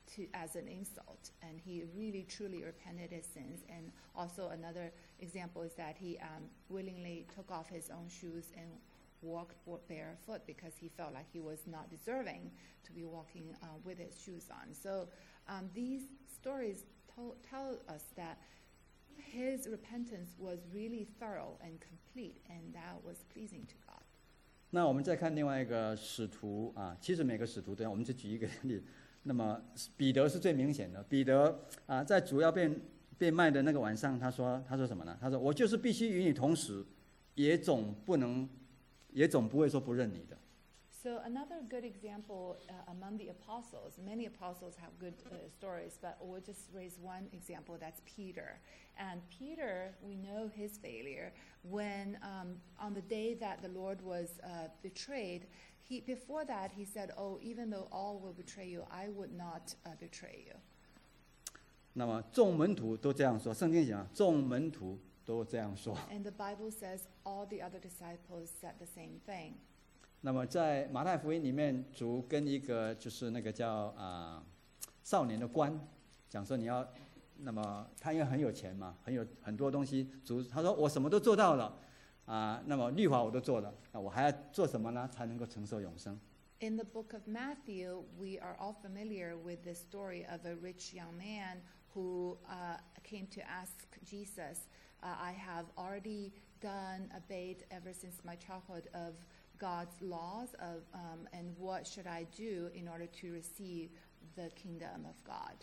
S2: as an insult, and he really truly repented his sins. And also another example is that he willingly took off his own shoes and walked barefoot because he felt like he was not deserving to be walking with his shoes on. So these stories tell us that his repentance was really thorough and complete, and that was pleasing to God.
S1: 那我们再看另外一个使徒啊，其实每个使徒都一样，我们就举一个例。那么彼得是最明显的。彼得啊，在主要被卖的那个晚上，他说什么呢？他说：“我就是必须与你同时，也总不会说不认你的。”
S2: So another good example among the apostles, many apostles have good stories, but we'll just raise one example, that's Peter. And Peter, we know his failure when on the day that the Lord was betrayed, before that he said, "Oh, even though all will betray you, I would not betray you."
S1: 那么众门徒都这样说，圣经讲众门徒都这样说。
S2: And the Bible says all the other disciples said the same thing.
S1: 那么在马太福音里面，主跟一个就是那个叫少年的官讲说，你要，那么他因为很有钱嘛，很多东西，主他说我什么都做到了那么律法我都做了，那我还要做什么呢？才能够承受永生？
S2: In the book of Matthew, we are all familiar with the story of a rich young man who came to ask Jesus, I have already obeyed ever since my childhood of God's laws, and what should I do in order to receive the kingdom of God?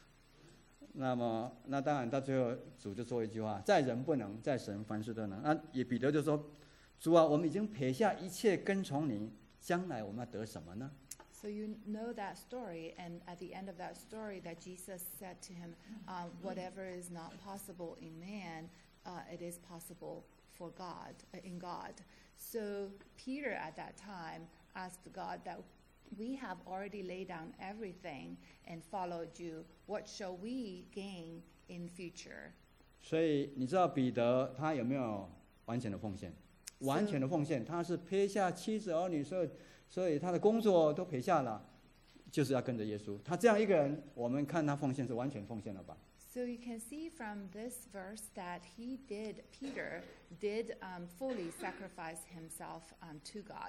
S1: 那当然到最后主就说一句话：在人不能，在神凡事都能。彼得就说：主啊，我们已经撇下一切跟从你，将来我们要得什么呢？
S2: So you know that story, and at the end of that story, that Jesus said to him, whatever is not possible in man, it is possible for God, in God. So Peter at that time asked God that we have already laid down everything and followed you. What shall we gain in future?
S1: 所以你知道彼得他有没有完全的奉献？完全的奉献，他是撇下妻子儿女，所以他的工作都撇下了，就是要跟着耶稣。他这样一个人，我们看他奉献是完全奉献了吧？
S2: So you can see from this verse that Peter did fully sacrifice himself to God.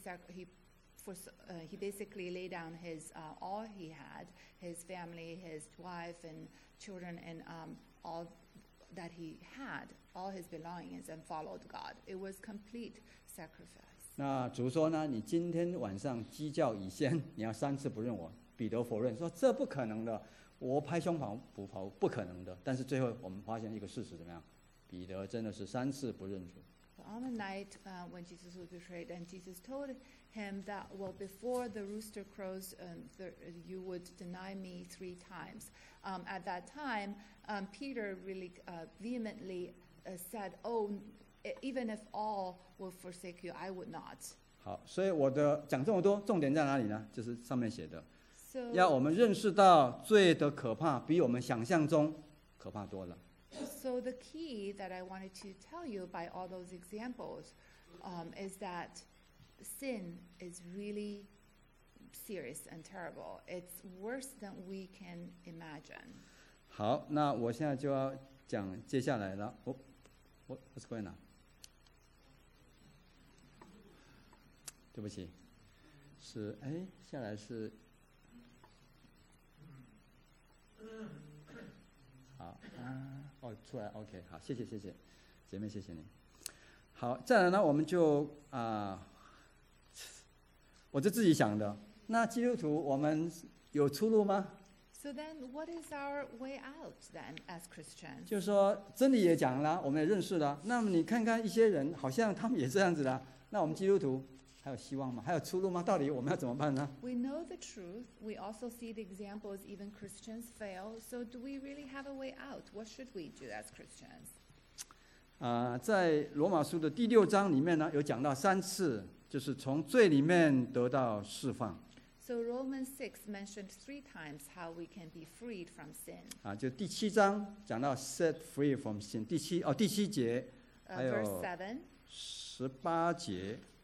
S2: He basically laid down all he had, his family, his wife and children, and all that he had, all his belongings, and followed God. It was complete sacrifice.
S1: 那主说呢，你今天晚上鸡叫以先，你要3次不认我。彼得否认说这不可能的，我拍胸脯不可能的。但是最后我们发现一个事实怎么样？彼得真的是3次不认主。
S2: On the night when Jesus was betrayed, and Jesus told him that, well, before the rooster crows, you would deny me 3 times. At that time, Peter really vehemently said, oh, even if all will forsake you, I would not.
S1: 好，所以我的讲这么多，重点在哪里呢？就是上面写的，
S2: So,
S1: 要我们认识到罪的可怕，比我们想象中可怕多了。
S2: So the key that I wanted to tell you by all those examples is that sin is really serious and terrible. It's worse than we can imagine.
S1: 好，那我现在就要讲接下来了。What's going on？ 对不起，下来是。好出来 OK 好，谢谢姐妹，谢谢你。好，再来呢，我们就我就自己想的，那基督徒我们有出路吗？
S2: So then what is our way out then as Christians?
S1: 就是说真理也讲了，我们也认识了，那么你看看一些人好像他们也这样子了，那我们基督徒还有希望吗？还有出路吗？到底我们要怎么办呢？
S2: We know the truth. We also see the examples even Christians fail. So do we really have a way out? What should we do as Christians?
S1: 在罗马书的第6章里面呢，有讲到3次，就是从罪里面得到释放。
S2: So Romans 6 mentioned 3 times how we can be freed from sin.
S1: 就第7章讲到 set free from sin， 第7节，还有
S2: Verse 7,
S1: 18节。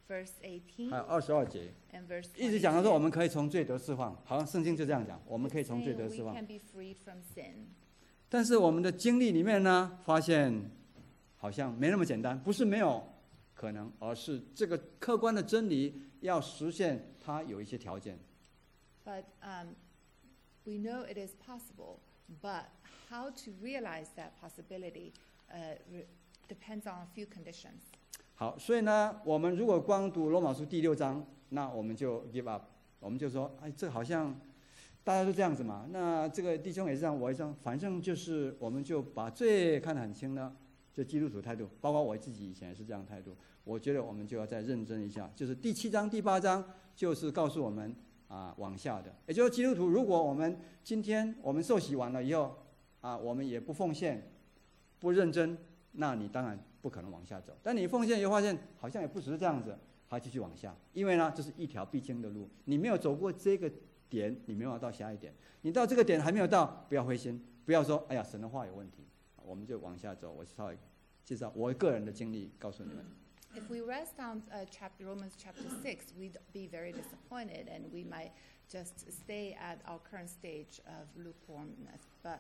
S2: verse
S1: 还有
S2: 18
S1: 22节，
S2: and verse
S1: 一直讲到说我
S2: 22.
S1: 们可以从罪得释放，好像圣经就这样讲，我们可以从罪
S2: Saying
S1: 得
S2: we
S1: 释放。
S2: can be freed from sin.
S1: 但是我们的经历里面呢，发现好像没那么简单，不是没有可能，而是这个客观的真理要实现，它有一些条件。
S2: But we know it is possible, but how to realize that possibility depends on a few conditions.
S1: 好，所以呢，我们如果光读罗马书第6章，那我们就 give up， 我们就说，哎，这好像大家都这样子嘛，那这个弟兄也是这样，我也这样，反正就是我们就把罪看得很轻呢，就基督徒态度，包括我自己以前也是这样态度。我觉得我们就要再认真一下，就是第7章、第8章，就是告诉我们往下的，也就是基督徒，如果我们今天我们受洗完了以后我们也不奉献、不认真，那你当然不可能往下走。但你奉献以后发现好像也不只是这样子，还继续往下，因为呢，这是一条必经的路，你没有走过这个点，你没有到下一点。你到这个点还没有到，不要灰心，不要说哎呀神的话有问题，我们就往下走。我稍微介绍我个人的经历，告诉你们。
S2: If we rest on Romans chapter 6, we'd be very disappointed and we might just stay at our current stage of lukewarmness. But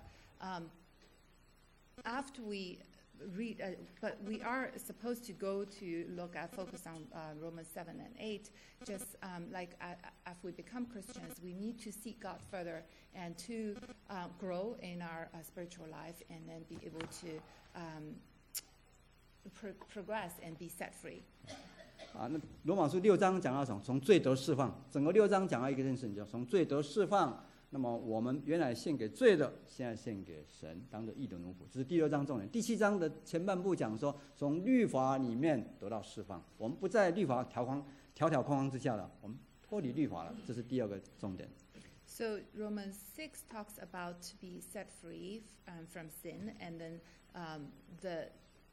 S2: after we read, but we are supposed to go to focus on Romans 7 and 8. Just like after we become Christians, we need to seek God further and to grow in our spiritual life and then be able to progress and be set free.
S1: 那罗马书6章讲到什么？从罪得释放。整个6章讲到一个件事情，叫从罪得释放。那么我们原来献给罪的，现在献给神，当作义的奴仆。这是第6章重点。第7章的前半部讲说，从律法里面得到释放，我们不在律法条框框之下了，我们脱离律法了。这是第2个重点。
S2: So Romans 6 talks about to be set free from sin, and then the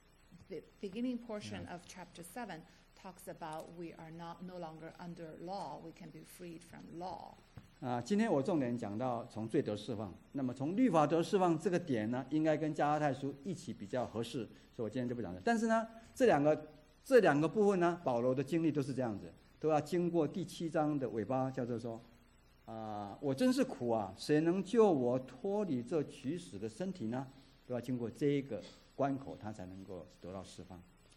S2: beginning portion of chapter 7 talks about we are no longer under law, we can be freed from law.
S1: 今天我重点讲到从罪得释放。那么从律法得释放这个点呢，应该跟加拉太书一起比较合适，所以我今天就不讲了。但是呢，这两个部分呢，保罗的经历都是这样子，都要经过第7章的尾巴，叫做说我真是苦啊，谁能救我脱离这取死的身体呢？都要经过这一个关口，他才能够得到释放。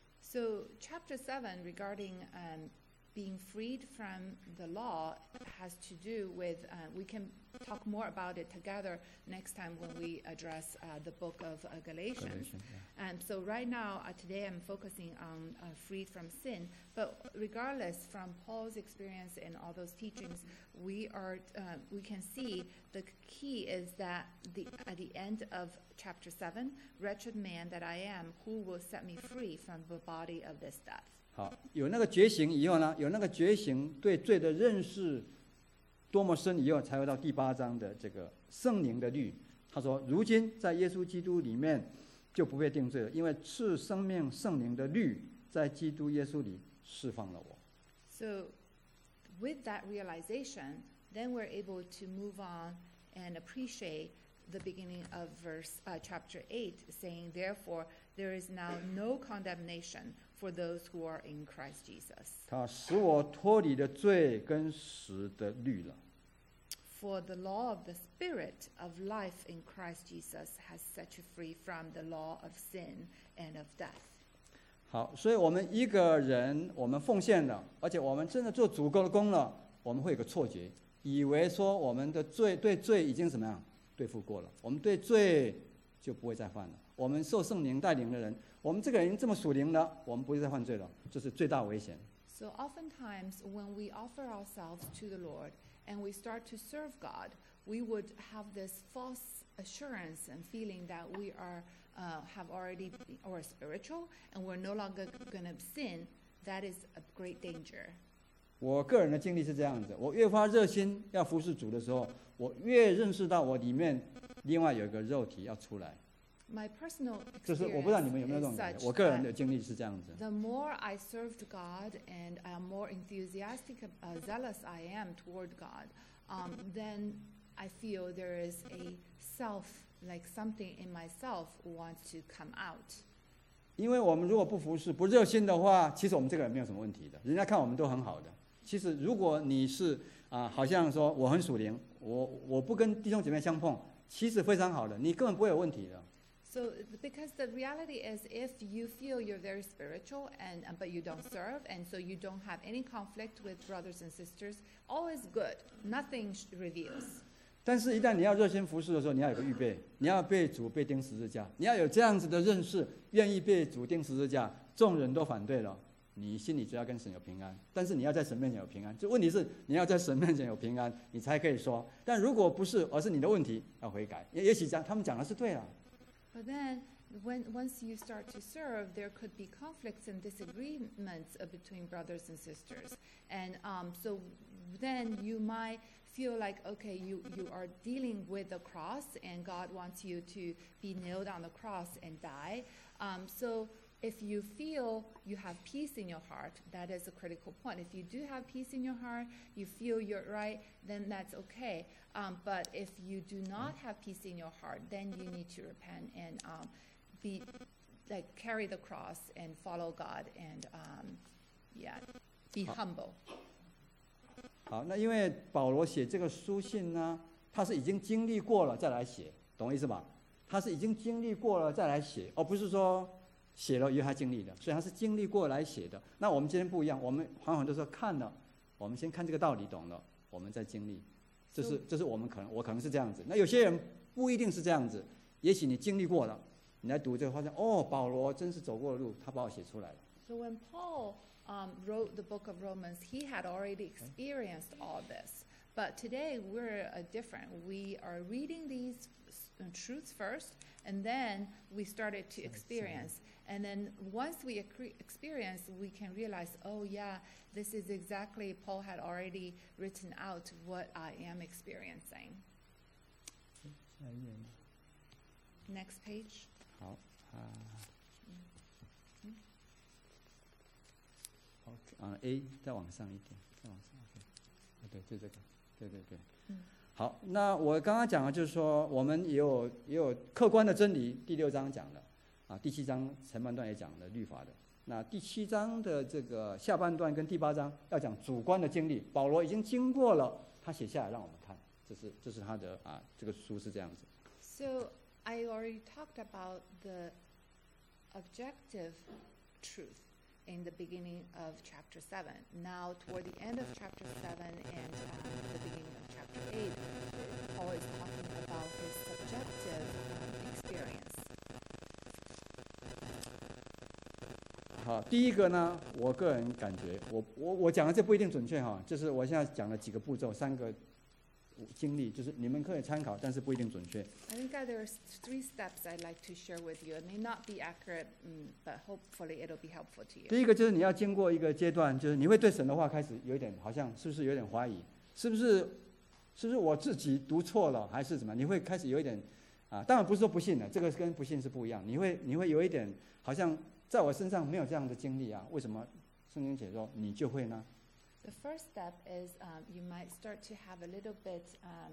S2: So chapter 7 regarding being freed from the law has to do with, we can talk more about it together next time when we address the book of Galatians. And so right now, today I'm focusing on freed from sin. But regardless from Paul's experience and all those teachings, we can see the key is that at the end of chapter 7, wretched man that I am, who will set me free from the body of this death.
S1: 好，有那个觉醒以后呢，有那个觉醒对罪的认识多么深以后，才会到第8章的这个圣灵的律。他说，如今在耶稣基督里面就不被定罪了，因为赐生命圣灵的律在基督耶稣里释放了我。
S2: So with that realization, then we're able to move on and appreciate the beginning of chapter 8, saying, therefore, there is now no condemnation for those who are in Christ Jesus.
S1: 他使我脱离了罪跟死的律了。
S2: For the law of the Spirit of life in Christ Jesus has set you free from the law of sin and of death.
S1: 好，所以我们一个人，我们奉献了，而且我们真的做足够的功了，我们会有个错觉，以为说我们的对罪已经怎么样对付过了，我们对罪就不会再犯了。我们受圣灵带领的人，我们这个人这么属灵了，我们不会再犯罪了，这是最大危险。
S2: So oftentimes when we offer ourselves to the Lord and we start to serve God, we would have this false assurance and feeling that we have already or spiritual and we're no longer going to sin. That is a great danger.
S1: 我个人的经历是这样子，我越发热心要服侍主的时候，我越认识到我里面另外有一个肉体要出来。
S2: My personal
S1: 就是我不知道你们有没有这种
S2: experience
S1: 感
S2: is
S1: 觉，我个人
S2: such
S1: 的经历是这样子。
S2: the more I served God and more enthusiastic, zealous I am toward God, then I feel there is a self, like something in myself wants to come out.
S1: 因为我们如果不服侍、不热心的话，其实我们这个人没有什么问题的，人家看我们都很好的。其实如果你是好像说我很属灵，我不跟弟兄姐妹相碰，其实非常好的，你根本不会有问题的。
S2: So, because the reality is, if you feel you're very spiritual but you don't serve, and so you don't have any conflict with brothers and sisters, all is good. Nothing reveals.
S1: 但是，一旦你要热心服侍的时候，你要有个预备，你要被主被钉十字架，你要有这样子的认识，愿意被主钉十字架，众人都反对了，你心里就要跟神有平安。但是你要在神面前有平安，就问题是你要在神面前有平安，你才可以说。但如果不是，而是你的问题，要悔改。也许他们讲的是对了。
S2: But then, once you start to serve, there could be conflicts and disagreements between brothers and sisters, and so then you might feel like, okay, you are dealing with the cross, and God wants you to be nailed on the cross and die. So if you feel you have peace in your heart, that is a critical point. If you do have peace in your heart, you feel you're right, then that's okay. But if you do not have peace in your heart, then you need to repent and carry the cross and follow God and be humble.
S1: 好，那因为保罗写这个书信呢，他是已经经历过了再来写，懂我意思吧？他是已经经历过了再来写，而不是说写了以后他经历的，所以他是经历过来写的。那我们今天不一样，我们往往都说看了，我们先看这个道理懂了，我们再经历。这是我可能是这样子。那有些人不一定是这样子，也许你经历过了，你来读这个发现，保罗真是走过的路，他把我写出来了。
S2: So when Paul wrote the book of Romans, he had already experienced all this. But today we're different. We are reading these truths first, and then we started to experience. And then once we experience, we can realize, oh yeah, this is exactly Paul had already written out what I am experiencing. Next page.
S1: 好A 再往上一点，再往上 ，OK， 对，就这个，对。好，那我刚刚讲的就是说，我们也有客观的真理，第6章讲的，第7章前半段也讲了律法的。那第7章的这个下半段跟第8章要讲主观的经历，保罗已经经过了，他写下来让我们看，这是他的这个书是这样子。
S2: So I already talked about the objective truth in the beginning of chapter 7. Now, toward the end of chapter 7 and the beginning of chapter 8, Paul is talking about his subjective experience.
S1: 好，第一个呢，我个人感觉，我讲的这不一定准确哈，就是我现在讲了几个步骤，3个经历，就是你们可以参考，但是不一定准确。
S2: I think there are 3 steps I'd like to share with you. It may not be accurate, but hopefully it'll be helpful to you.
S1: 第一个就是你要经过一个阶段，就是你会对神的话开始有点好像是不是有点怀疑，是不是我自己读错了还是怎么样？你会开始有一点当然不是说不信了，这个跟不信是不一样。你会有一点好像在我身上没有这样的经历为什么圣经写说你就会呢？
S2: The first step is you might start to have a little bit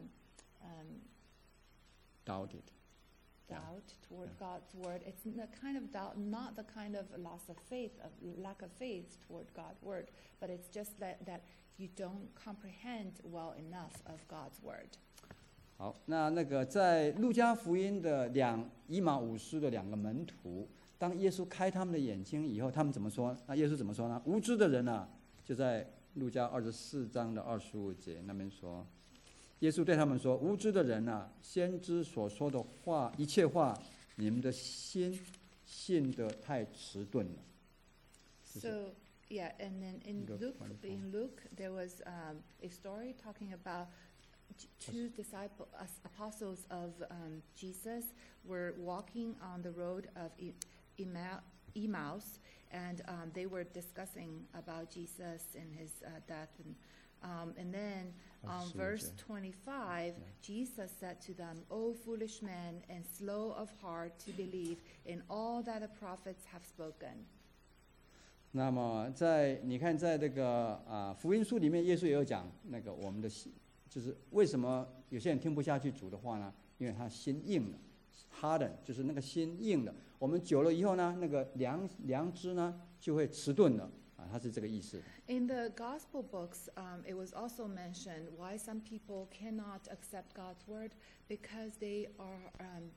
S1: doubted.
S2: Doubt toward God's word. It's the kind of doubt, not the kind of loss of faith, of lack of faith toward God's word, but it's just that you don't comprehend well enough of God's word.
S1: 好，那个在路加福音的以马忤斯的2个门徒，当耶稣开他们的眼睛以后，他们怎么说？那耶稣怎么说呢？无知的人就在路加24章的25节那边说，耶稣对他们说：“无知的人先知所说的话，一切话，你们的心信得太迟钝了。”
S2: So yeah, and then in Luke, there was a story talking about 2 apostles of Jesus were walking on the road of Emmaus, and they were discussing about Jesus and his death. And then on verse 25, Jesus said to them, "O foolish men, and slow of heart to believe in all that the prophets have spoken."
S1: 那么你看在这个福音书里面，耶稣也有讲那个我们的心，就是为什么有些人听不下去主的话呢？因为他心硬了， harden， 就是那个心硬了。我们久了以后呢，那个良知呢就会迟钝了啊，它是这个意思。
S2: In the gospel books, it was also mentioned why some people cannot accept God's word because they are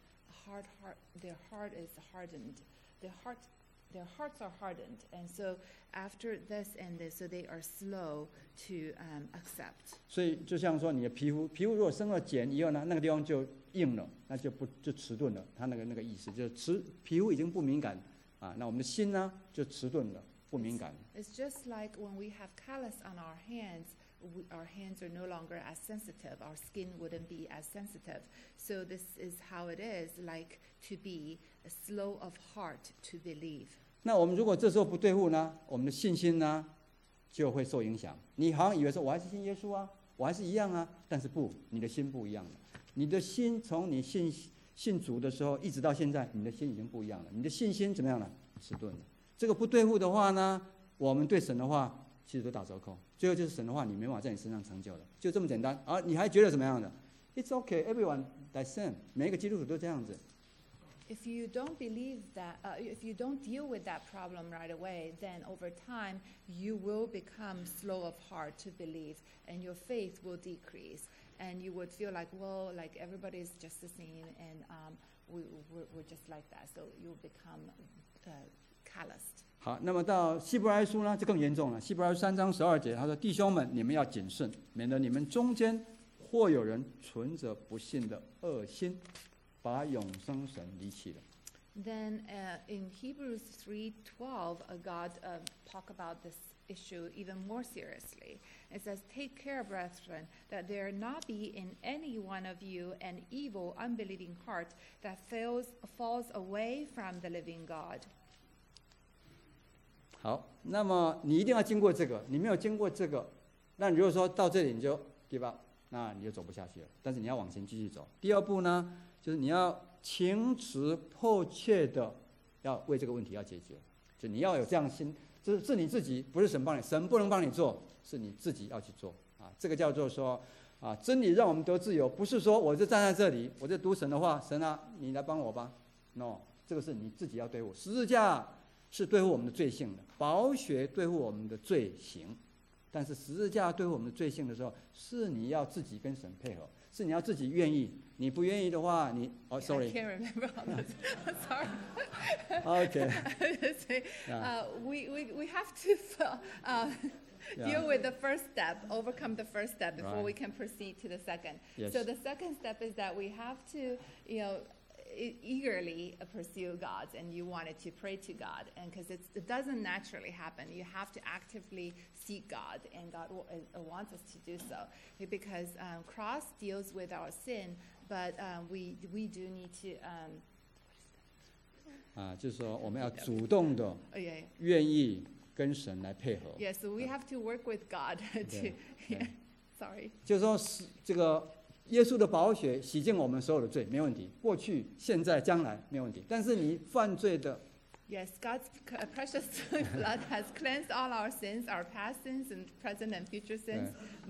S2: their heart is hardened. Their hearts are hardened, and so after this and this, so they are slow to accept.
S1: 所以就像说你的皮肤如果生了茧以后呢，那个地方就硬了，那就迟钝了。它那个意思就是皮肤已经不敏感啊，那我们的心呢就迟钝了，不敏感。
S2: It's just like when we have callus on our hands. Our hands are no longer as sensitive. Our skin wouldn't be as sensitive. So this is how it is like to be slow of heart to believe.
S1: 那我们如果这时候不对付呢，我们的信心呢就会受影响。你好像以为说我还是信耶稣啊，我还是一样啊，但是不，你的心不一样了。你的心从你信主的时候一直到现在，你的心已经不一样了。你的信心怎么样了？迟钝了。这个不对付的话呢，我们对神的话其实都打折扣。最后就是神的话，你没办法在你身上成就的，就这么简单。而你还觉得怎么样的 ？It's okay, everyone that sin。每一个基督徒都这样子。
S2: If you don't believe that, if you don't deal with that problem right away, then over time you will become slow of heart to believe, and your faith will decrease, and you would feel like, well, like everybody's just the same, and we're just like that. So you'll become calloused.
S1: 好，那么到希伯来书呢，就更严重了。希伯来书3章12节，他说：“弟兄们，你们要谨慎，免得你们中间或有人存着不信的恶心，把永生神离弃了。”
S2: Then in Hebrews 3:12, God talk about this issue even more seriously. It says, "Take care, brethren, that there not be in any one of you an evil, unbelieving heart that falls away from the living God."
S1: 好，那么你一定要经过这个，你没有经过这个，那你如果说到这里你就 give up， 那你就走不下去了。但是你要往前继续走。第二步呢，就是你要情辞迫切的要为这个问题要解决，就你要有这样的心，是你自己，不是神帮你，神不能帮你做，是你自己要去做啊。这个叫做说啊，真理让我们得自由，不是说我就站在这里，我就读神的话，神啊，你来帮我吧。No， 这个是你自己要对付。十字架是对付我们的罪性的，宝血对付我们的罪行，但是十字架对付我们的罪性的时候，是你要自己跟神配合，是你要自己愿意。你不愿意的话，你sorry.
S2: I can't remember all this. Sorry.
S1: Okay.
S2: We have to deal with the first step, overcome the first step before we can proceed to the second.
S1: Yes.
S2: So the second step is that we have to, eagerly pursue God, and you wanted to pray to God, and because it doesn't naturally happen, you have to actively seek God, and God wants us to do so, because cross deals with our sin, but we do need to
S1: 就是说我们要主动的愿意跟神来配合。
S2: Yeah, so we have to work with God to. Sorry.
S1: 就是说这个耶稣的宝血洗净我们所有的罪，没问题。过去、现在、将来没问题。但是你犯罪的
S2: Yes, God's precious blood has cleansed all our sins, our past sins and present and future sins.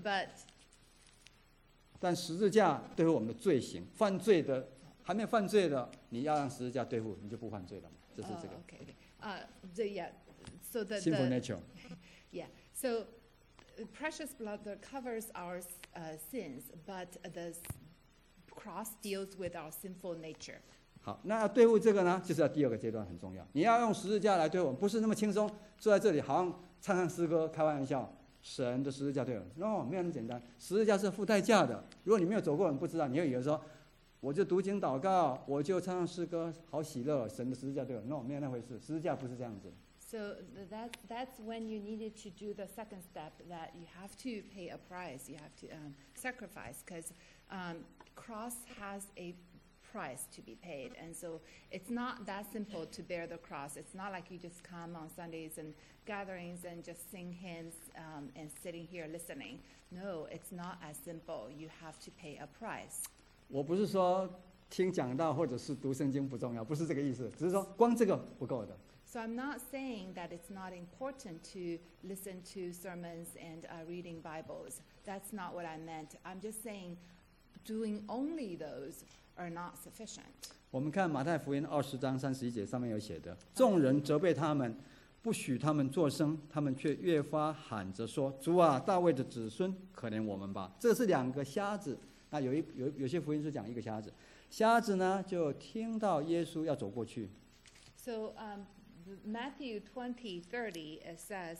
S1: 但十字架对付我们的罪行，犯罪的还没犯罪的，你要让十字架对付，你就不犯罪了嘛。这是这个。
S2: Okay. So the
S1: sinful nature.
S2: Yeah. So precious blood that covers our sins, but the cross deals with our sinful nature.
S1: 好，那要对付这个呢，就是要第二个阶段很重要。你要用十字架来对付我们，不是那么轻松，坐在这里好像唱唱诗歌开玩笑。神的十字架对我们 ，no， 没有那么简单。十字架是付代价的。如果你没有走过，你不知道，你会以为说，我就读经祷告，我就唱唱诗歌，好喜乐。神的十字架对我 ，no， 没有那回事。十字架不是这样子。
S2: So that's when you needed to do the second step, that you have to pay a price, you have to sacrifice, because cross has a price to be paid, and so it's not that simple to bear the cross. It's not like you just come on Sundays and gatherings and just sing hymns and sitting here listening. No, it's not as simple. You have to pay a price.
S1: 我不是说听讲道或者是读圣经不重要，不是这个意思，只是说光这个不够的。
S2: So I'm not saying that it's not important to listen to sermons and reading Bibles. That's not what I meant. I'm just saying doing only those are not sufficient.
S1: 我们看马太福音20章31节上面有写的，众人责备他们，不许他们作声，他们却越发喊着说：“主啊，大卫的子孙，可怜我们吧！”这是2个瞎子。那有些福音是讲一个瞎子，瞎子呢就听到耶稣要走过去。
S2: So Matthew 20:30 says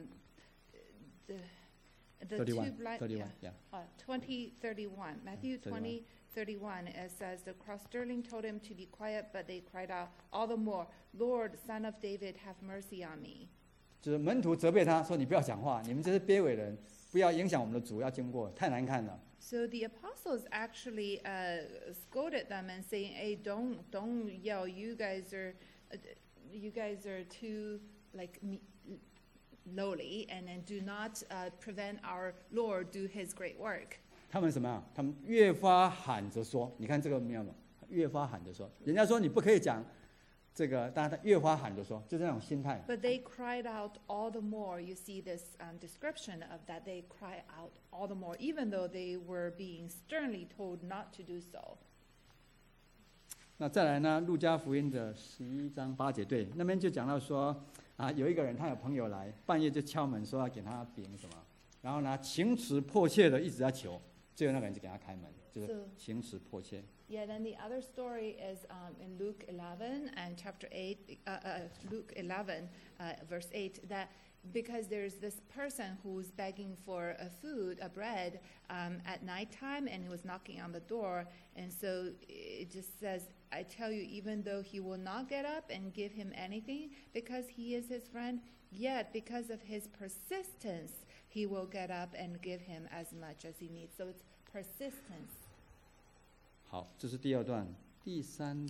S2: the
S1: 31,
S2: two blind
S1: 31, yeah.
S2: 20:31 Matthew 20:31 it says the cross-sterling told him to be quiet, but they cried out all the more, Lord, Son of David, have mercy on me.
S1: 就是门徒责备他说：“你不要讲话，你们这些卑微人，不要影响我们的主要经过，太难看了。”
S2: So the apostles actually scolded them and saying, "Hey, don't yell. You guys are too like lowly, and then do not prevent our Lord do His great work."
S1: 他们什么啊？他们越发喊着说：“你看这个没有吗？越发喊着说，人家说你不可以讲这个，但他越发喊着说，就是那种心态。”
S2: But they cried out all the more. You see this description of that they cry out all the more, even though they were being sternly told not to do so.
S1: 那再来呢？路加福音的11章8节，对，那边就讲到说啊，有一个人他有朋友来，半夜就敲门说要给他饼什么，然后呢情辞迫切的一直在求，最后那个人就给他开门，就是情辞迫切。
S2: Yeah, then the other story is in Luke 11 and chapter 8, Luke 11, verse 8, that because there's this person who's begging for a bread at nighttime, and he was knocking on the door, and so it just says, I tell you, even though he will not get up and give him anything because he is his friend, yet because of his persistence, he will get up and give him as much as he needs. So it's persistence.
S1: 好，这是第2段。第三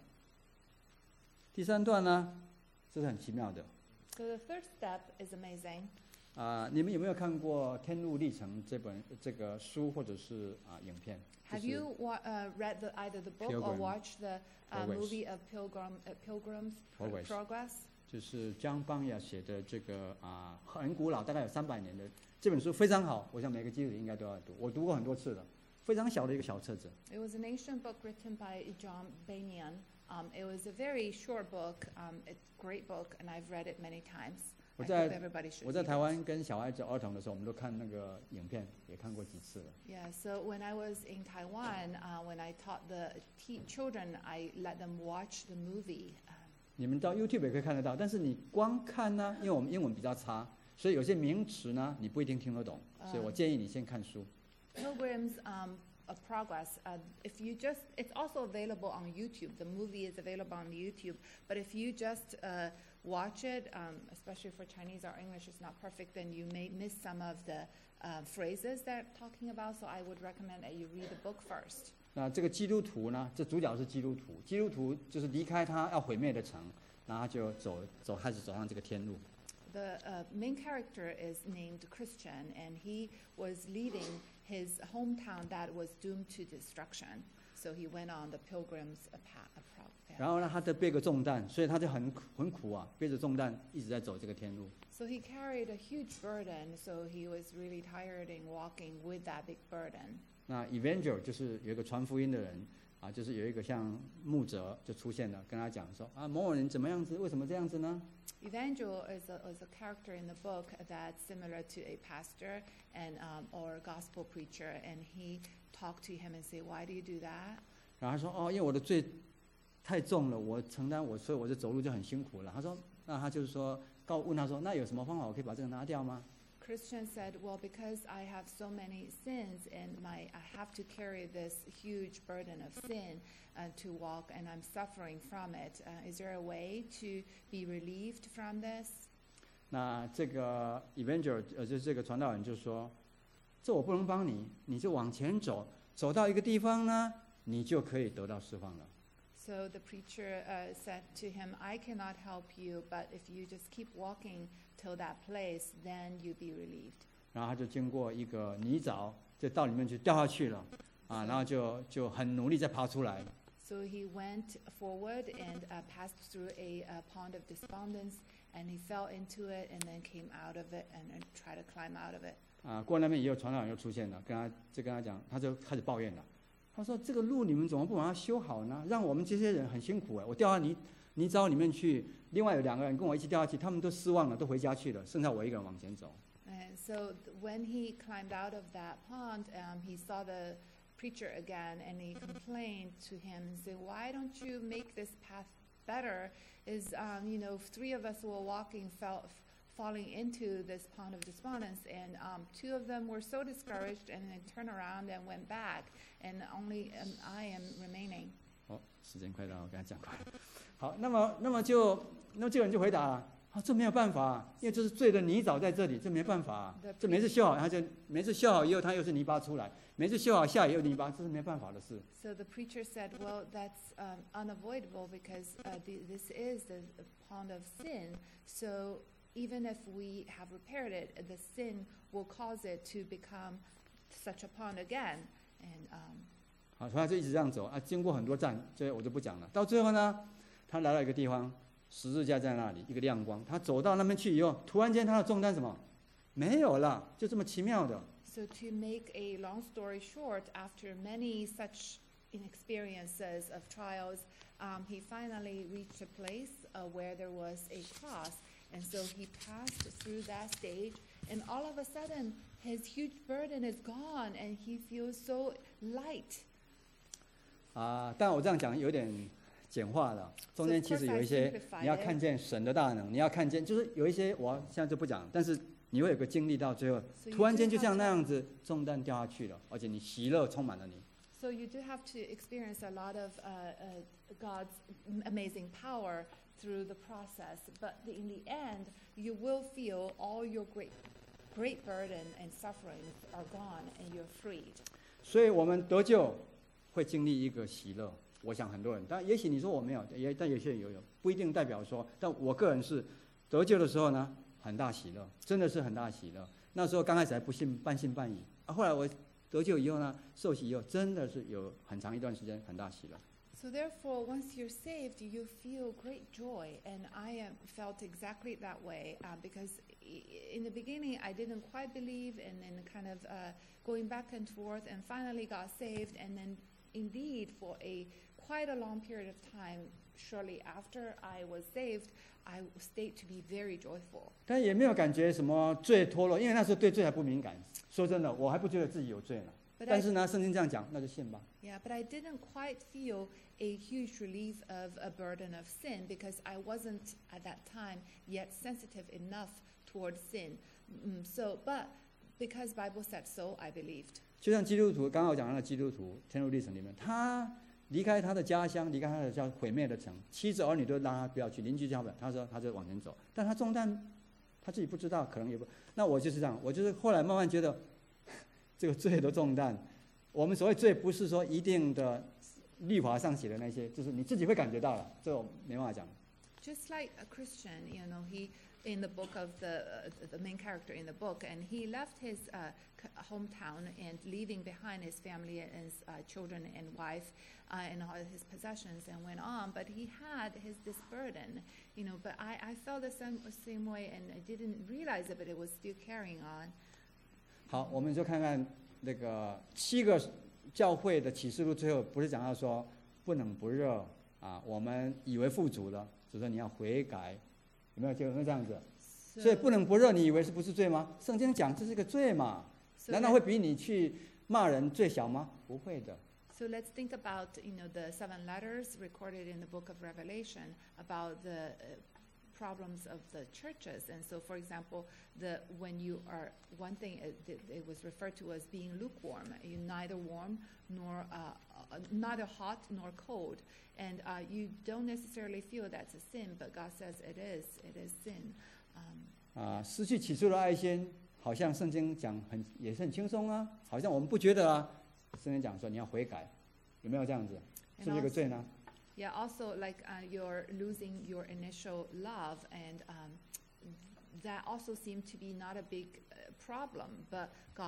S1: 段呢，这是很奇妙的。
S2: So the third step is amazing.
S1: 你们有没有看过《天路历程》这个书或者是影片？
S2: Have you read either the book or watched the movie of Pilgrim's Progress?
S1: 就是江邦雅写的这个很古老，大概有300年的这本书，非常好，我想每个基督徒应该都要读。我读过很多次了，非常小的一个小册子。
S2: It was an ancient book written by John Bunyan. It was a very short book, a great book, and I've read it many times.
S1: 我在台湾跟小孩子儿童的时候，我们都看那个影片，也看过几次了。
S2: Yeah, so when I was in Taiwan, when I taught the children, I let them watch the movie.
S1: 你们到 YouTube 也可以看得到，但是你光看呢，因为我们英文比较差，所以有些名词呢你不一定听得懂，所以我建议你先看书。
S2: Pilgrim's of Progress. If you it's also available on YouTube. The movie is available on YouTube. But if you just watch it, especially for Chinese, our English is not perfect, then you may miss some of the phrases they're talking about. So I would recommend that you read the book first.
S1: 那这个基督徒呢，这主角是基督徒，基督徒就是离开他要毁灭的城，然后就开始走上这个天路。
S2: The main character is named Christian, and he was leaving his hometown that was doomed to destruction. So he went on the pilgrim's path.
S1: 然后呢，他就背个重担，所以他就很苦啊，背着重担一直在走这个天路。
S2: So he carried a huge burden, so he was really tired in walking with that big burden.
S1: 那 evangel 就是有一个传福音的人就是有一个像牧者就出现了，跟他讲说某某人怎么样子，为什么这样子呢？
S2: Evangel is a character in the book that's similar to a pastor and or a gospel preacher, and he talked to him and say, "Why do you do that?"
S1: 然后他说因为我的罪太重了，我承担所以我就走路就很辛苦了。他说，那他就是说问他说，那有什么方法我可以把这个拿掉吗？
S2: Christian said, well, because I have so many sins and I have to carry this huge burden of sin to walk, and I'm suffering from it. Is there a way to be relieved from this?
S1: 那这个 evangel 就是这个传道人就说，这我不能帮你，你就往前走，走到一个地方呢，你就可以得到释放了。
S2: So the preacher said to him, I cannot help you, but if you just keep walking till that place, then you'll be relieved.
S1: 然后他就经过一个泥沼，就到里面去掉下去了，然后就很努力再爬出来。
S2: So he went forward and passed through a pond of despondence, and he fell into it and then came out of it and tried to climb out of it.
S1: 过那边也有传道人又出现了，跟他讲，他就开始抱怨了。 他说这个路你们怎么不把它修好呢？让我们这些人很辛苦我掉到泥沼里面去，另外有2个人跟我一起掉下去，他们都失望了，都回家去了，剩下我一个人往前走。
S2: And so when he climbed out of that pond, he saw the preacher again, and he complained to him and said, "Why don't you make this path better? Is 3 of us were walking, falling into this pond of despondence, and 2 of them were so discouraged, and they turned around and went back, and only I am remaining."
S1: 时间快到了，我跟他讲快。好，那么这个人就回答了。这没有办法，因为这是罪的泥沼在这里，这没办法。这每次修好，每次修好以后，它又是泥巴出来；每次修好下也有泥巴，这是没办法的事。
S2: So the preacher said, "Well, that's unavoidable because this is the pond of sin. So even if we have repaired it, the sin will cause it to become such a pond again." And
S1: 好，所以他就一直这样走经过很多站，这我就不讲了。到最后呢，他来到一个地方。十字架在那里，一个亮光。他走到那边去以后，突然间他的重担什么没有了，就这么奇妙的。
S2: So to make a long story short, after many such experiences of trials, he finally reached a place where there was a cross, and so he passed through that stage, and all of a sudden, his huge burden is gone, and he feels so light.
S1: 但我这样讲有点。简化了，中间其实有一些你要看见神的大能，你要看见就是有一些我现在就不讲，但是你会有个经历到最后，突然间就像那样子重担掉下去了，而且你喜乐充满了你。
S2: So you do have to experience a lot of God's amazing power through the process, but in the end, you will feel all your great burden and suffering are gone, and you're freed.
S1: 所以我们得救会经历一个喜乐。我想很多人，但也许你说我没有，但有些人有，不一定代表说。但我个人是得救的时候呢，很大喜乐，真的是很大喜乐。那时候刚开始还不信，半信半疑后来我得救以后呢，受洗以后，真的是有很长一段时间很大喜乐。
S2: So therefore, once you're saved, you feel great joy, and I felt exactly that way because in the beginning I didn't quite believe, and then kind of going back and forth, and finally got saved, and then indeed for quite a long period of time, shortly after I was saved, I stayed to be very joyful.
S1: 但也没有感觉什么罪脱落，因为那时候对罪还不敏感。说真的，我还不觉得自己有罪呢。但是呢，圣经这样讲，那就信吧。
S2: Yeah, but I didn't quite feel a huge relief of a burden of sin because I wasn't at that time yet sensitive enough towards sin. But because Bible said so, I believed.
S1: 就像基督徒，刚刚我讲到的基督徒，天路历程里面，他离开他的家乡，离开他的家毁灭的城，妻子儿女都让他不要去，邻居叫他说他就往前走，但他重担他自己不知道，可能也不。那我就是这样，我就是后来慢慢觉得，这个罪的重担，我们所谓罪不是说一定的律法上写的那些，就是你自己会感觉到了，这我没办法讲。
S2: Just like a Christian, he in the book of the main character in the book, and he left his hometown and leaving behind his family and his children and wife and all his possessions and went on. But he had this burden, But I felt the same way, and I didn't realize it, but it was still carrying on.
S1: 好，我们就看看那个7个教会的启示录，最后不是讲到说不冷不热我们以为富足了，就说你要悔改，有没有这样子？所以不冷不热，你以为是不是罪吗？圣经讲这是个罪嘛？难道会比你去骂人罪小吗？不会的。
S2: So let's think about the 7 letters recorded in the book of Revelation about the problems of the churches. And so, for example, when you are one thing, it was referred to as being lukewarm. You're neither warm nor neither hot nor cold, and you don't necessarily feel that's a sin, but God says it is sin.
S1: 失去起初的爱心，好像圣经讲也是很轻松啊，好像我们不觉得啊。圣经讲说你要悔改，有没有这样子？是不是一个罪呢？
S2: Yeah, also like you're losing your initial love, and that also seemed to be not a big problem. But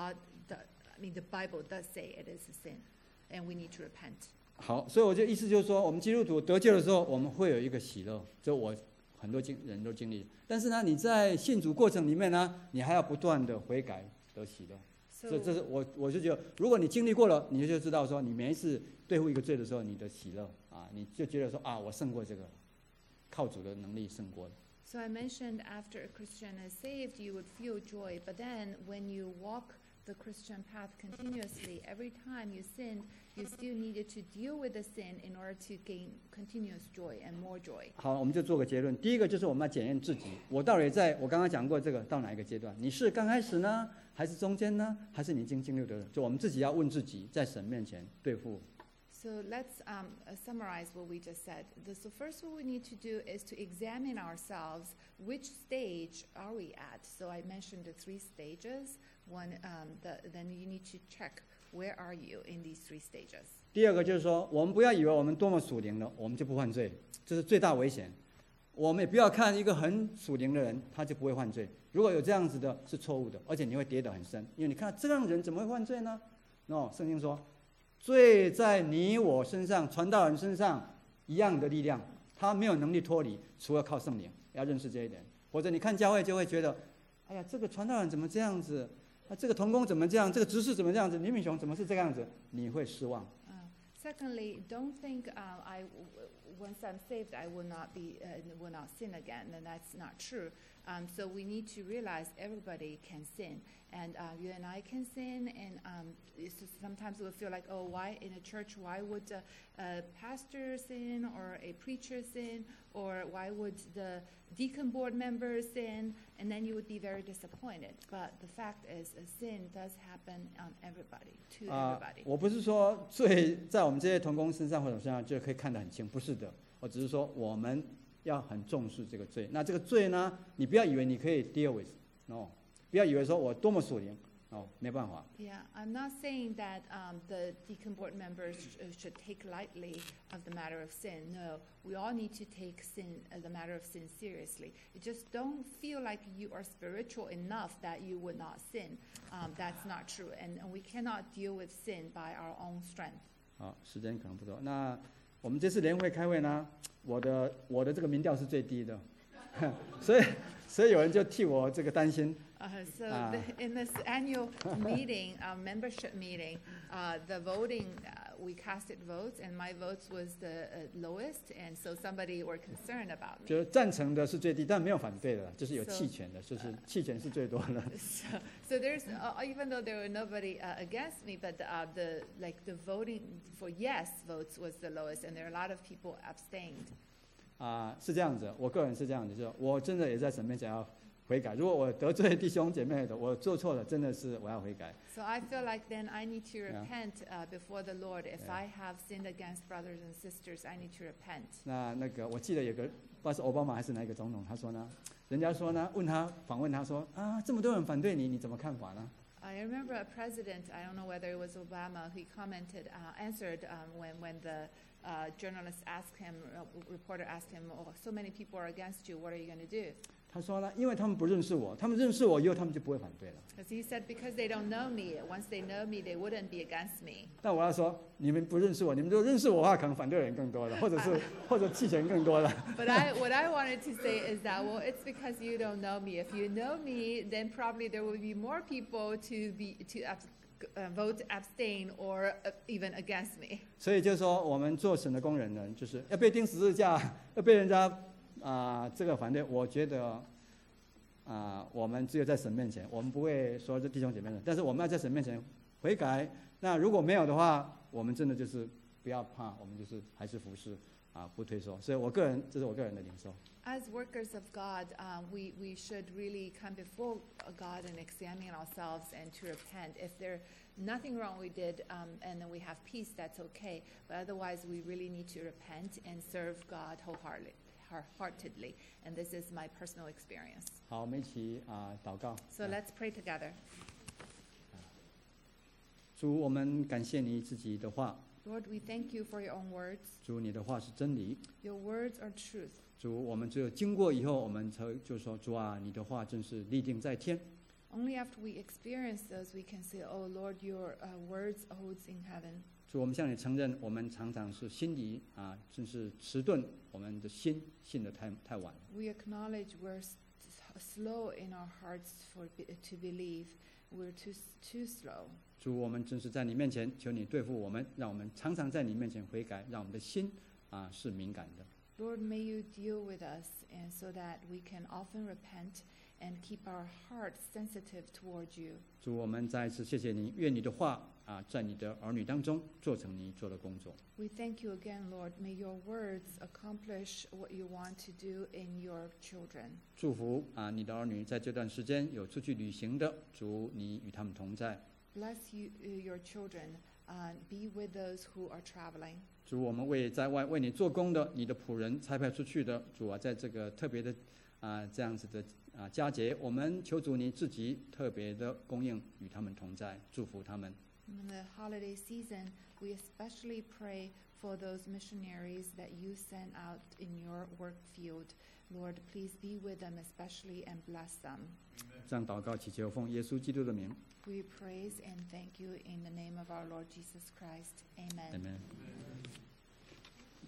S2: the Bible does say it is a sin, and we need to repent.
S1: 好，所以我就意思就是说，我们基督徒得救的时候，我们会有一个喜乐，这我很多人都经历。但是呢，你在信主过程里面呢，你还要不断的悔改得喜乐。 这是我就觉得，如果你经历过了，你就知道说，你每一次对付一个罪的时候，你的喜乐啊，你就觉得说啊，我胜过这个，靠主的能力胜过了。
S2: So I mentioned after a Christian is saved, you would feel joy. But then when you walk the Christian path continuously, every time you sinned, you still needed to deal with the sin in order to gain continuous joy and more joy.
S1: 好，我们就做个结论。第一个就是我们要检验自己，我到底我刚刚讲过这个到哪一个阶段？你是刚开始呢，还是中间呢，还是你已经经历的？就我们自己要问自己，在神面前对付。
S2: So let's summarize what we just said. So first what we need to do is to examine ourselves. Which stage are we at? So I mentioned the 3 stages. One, then you need to check where are you in these 3 stages.
S1: 第二个就是说，我们不要以为我们多么属灵了，我们就不犯罪，这是最大危险。我们也不要看一个很属灵的人，他就不会犯罪。如果有这样子的，是错误的，而且你会跌得很深，因为你看到这样的人怎么会犯罪呢？圣经说，罪在你我身上，传道人身上一样的力量，他没有能力脱离，除了靠圣灵。要认识这一点，或者你看教会就会觉得，哎呀，这个传道人怎么这样子？这个同工怎么这样？这个执事怎么这样子？李敏雄怎么是这个样子？你会失望。
S2: Secondly, don't think once I'm saved, I will not sin again. And that's not true. So we need to realize everybody can sin, and you and I can sin. And sometimes we'll feel like, oh, why in a church? Why would a pastor sin, or a preacher sin, or why would the deacon board members sin? And then you would be very disappointed. But the fact is, a sin does happen on everybody, to everybody.
S1: 我不是说罪在我们这些同工身上或者身上就可以看得很清，不是的。我只是说我们要很重视这个罪。那这个罪呢，你不要以为你可以 deal with， 不要以为说我多么属灵，没办法。
S2: Yeah, I'm not saying that the deacon board members should take lightly of the matter of sin. No, we all need to take the matter of sin seriously. You just don't feel like you are spiritual enough that you would not sin. That's not true, and we cannot deal with sin by our own strength.
S1: 好，时间可能不多。那我们这次联会开会呢，我的这个民调是最低的，所以有人就替我这个担心。
S2: In this annual meeting, membership meeting, the voting, we casted votes, and my votes was the lowest, and so somebody were concerned about me.
S1: 就是赞成的是最低，但没有反对的，就是有弃权的，就是弃权是最多的。
S2: So there's even though there were nobody against me, but the voting for yes votes was the lowest, and there are a lot of people abstained.
S1: 是这样子，我个人是这样子，就是我真的也在神面前要悔改。如果我得罪弟兄姐妹的，我做错了，真的是我要悔改。
S2: So I feel like then I need to repent before the Lord. If I have sinned against brothers and sisters, I need to repent.
S1: 那个我记得有个不知道是奥巴马还是哪一个总统，他说呢，人家说呢，访问他说这么多人反对你，你怎么看法呢？
S2: I remember a president, I don't know whether it was Obama, he answered when the journalist asked him, reporter asked him, oh, so many people are against you, what are you going to do?
S1: 他说呢，因为他们不认识我，他们认识我以后，他们就不会反对了。
S2: Because he said, because they don't know me, once they know me, they wouldn't be against me.
S1: 但我要说，你们不认识我，你们如果认识我的话，可能反对的人更多了，或者弃权更多了。
S2: But what I wanted to say is that, well, it's because you don't know me. If you know me, then probably there will be more people to vote abstain or even against me.
S1: 所以就是说，我们做神的工人呢，就是要被钉十字架，要被人家这个反对。我觉得我们只有在神面前，我们不会说这弟兄姐妹们，但是我们要在神面前悔改。那如果没有的话，我们真的就是不要怕，我们就是还是服侍不退缩。所以这是我个人的领受。
S2: As workers of God, we should really come before God and examine ourselves and to repent. If there's nothing wrong we did and then we have peace, that's okay. But otherwise, we really need to repent and serve God wholeheartedly. And this is my personal experience.
S1: 好，我们一起祷告。
S2: So let's pray together.
S1: 主，我们感谢你自己的话。
S2: Lord, we thank you for your own words.
S1: 主，你的话是真理。
S2: Your words are truth.
S1: 主，我们只有经过以后，我们才就说，主啊，你的话真是立定在天。
S2: Only after we experience those, we can say, "Oh Lord, your words holds in heaven."
S1: 主，我们向你承认，我们常常是心里真是迟钝，我们的心信得太晚了。
S2: We acknowledge we're slow in our hearts to believe, we're too slow.
S1: 主，我们真是在你面前，求你对付我们，让我们常常在你面前悔改，让我们的心是敏感的。
S2: Lord, may you deal with us, and so that we can often repent and keep our hearts sensitive toward you.
S1: 主，我们再一次谢谢你，愿你的话在你的儿女当中做成你做的工作。
S2: We thank you again, Lord. May your words accomplish what you want to do in your children.
S1: 祝福你的儿女在这段时间有出去旅行的，主，你与他们同在。
S2: Bless you, your children. Be with those who are traveling.
S1: 主，我们为在外为你做工的你的仆人差派出去的，主在这个特别的这样子的佳节，我们求主你自己特别的供应，与他们同在，祝福他们。
S2: In the holiday season, we especially pray for those missionaries that you send out in your work field. Lord, please be with them especially and bless them.
S1: 这样祷告祈求，奉耶稣基督的名。
S2: We praise and thank you in the name of our Lord Jesus Christ. Amen.
S1: Amen.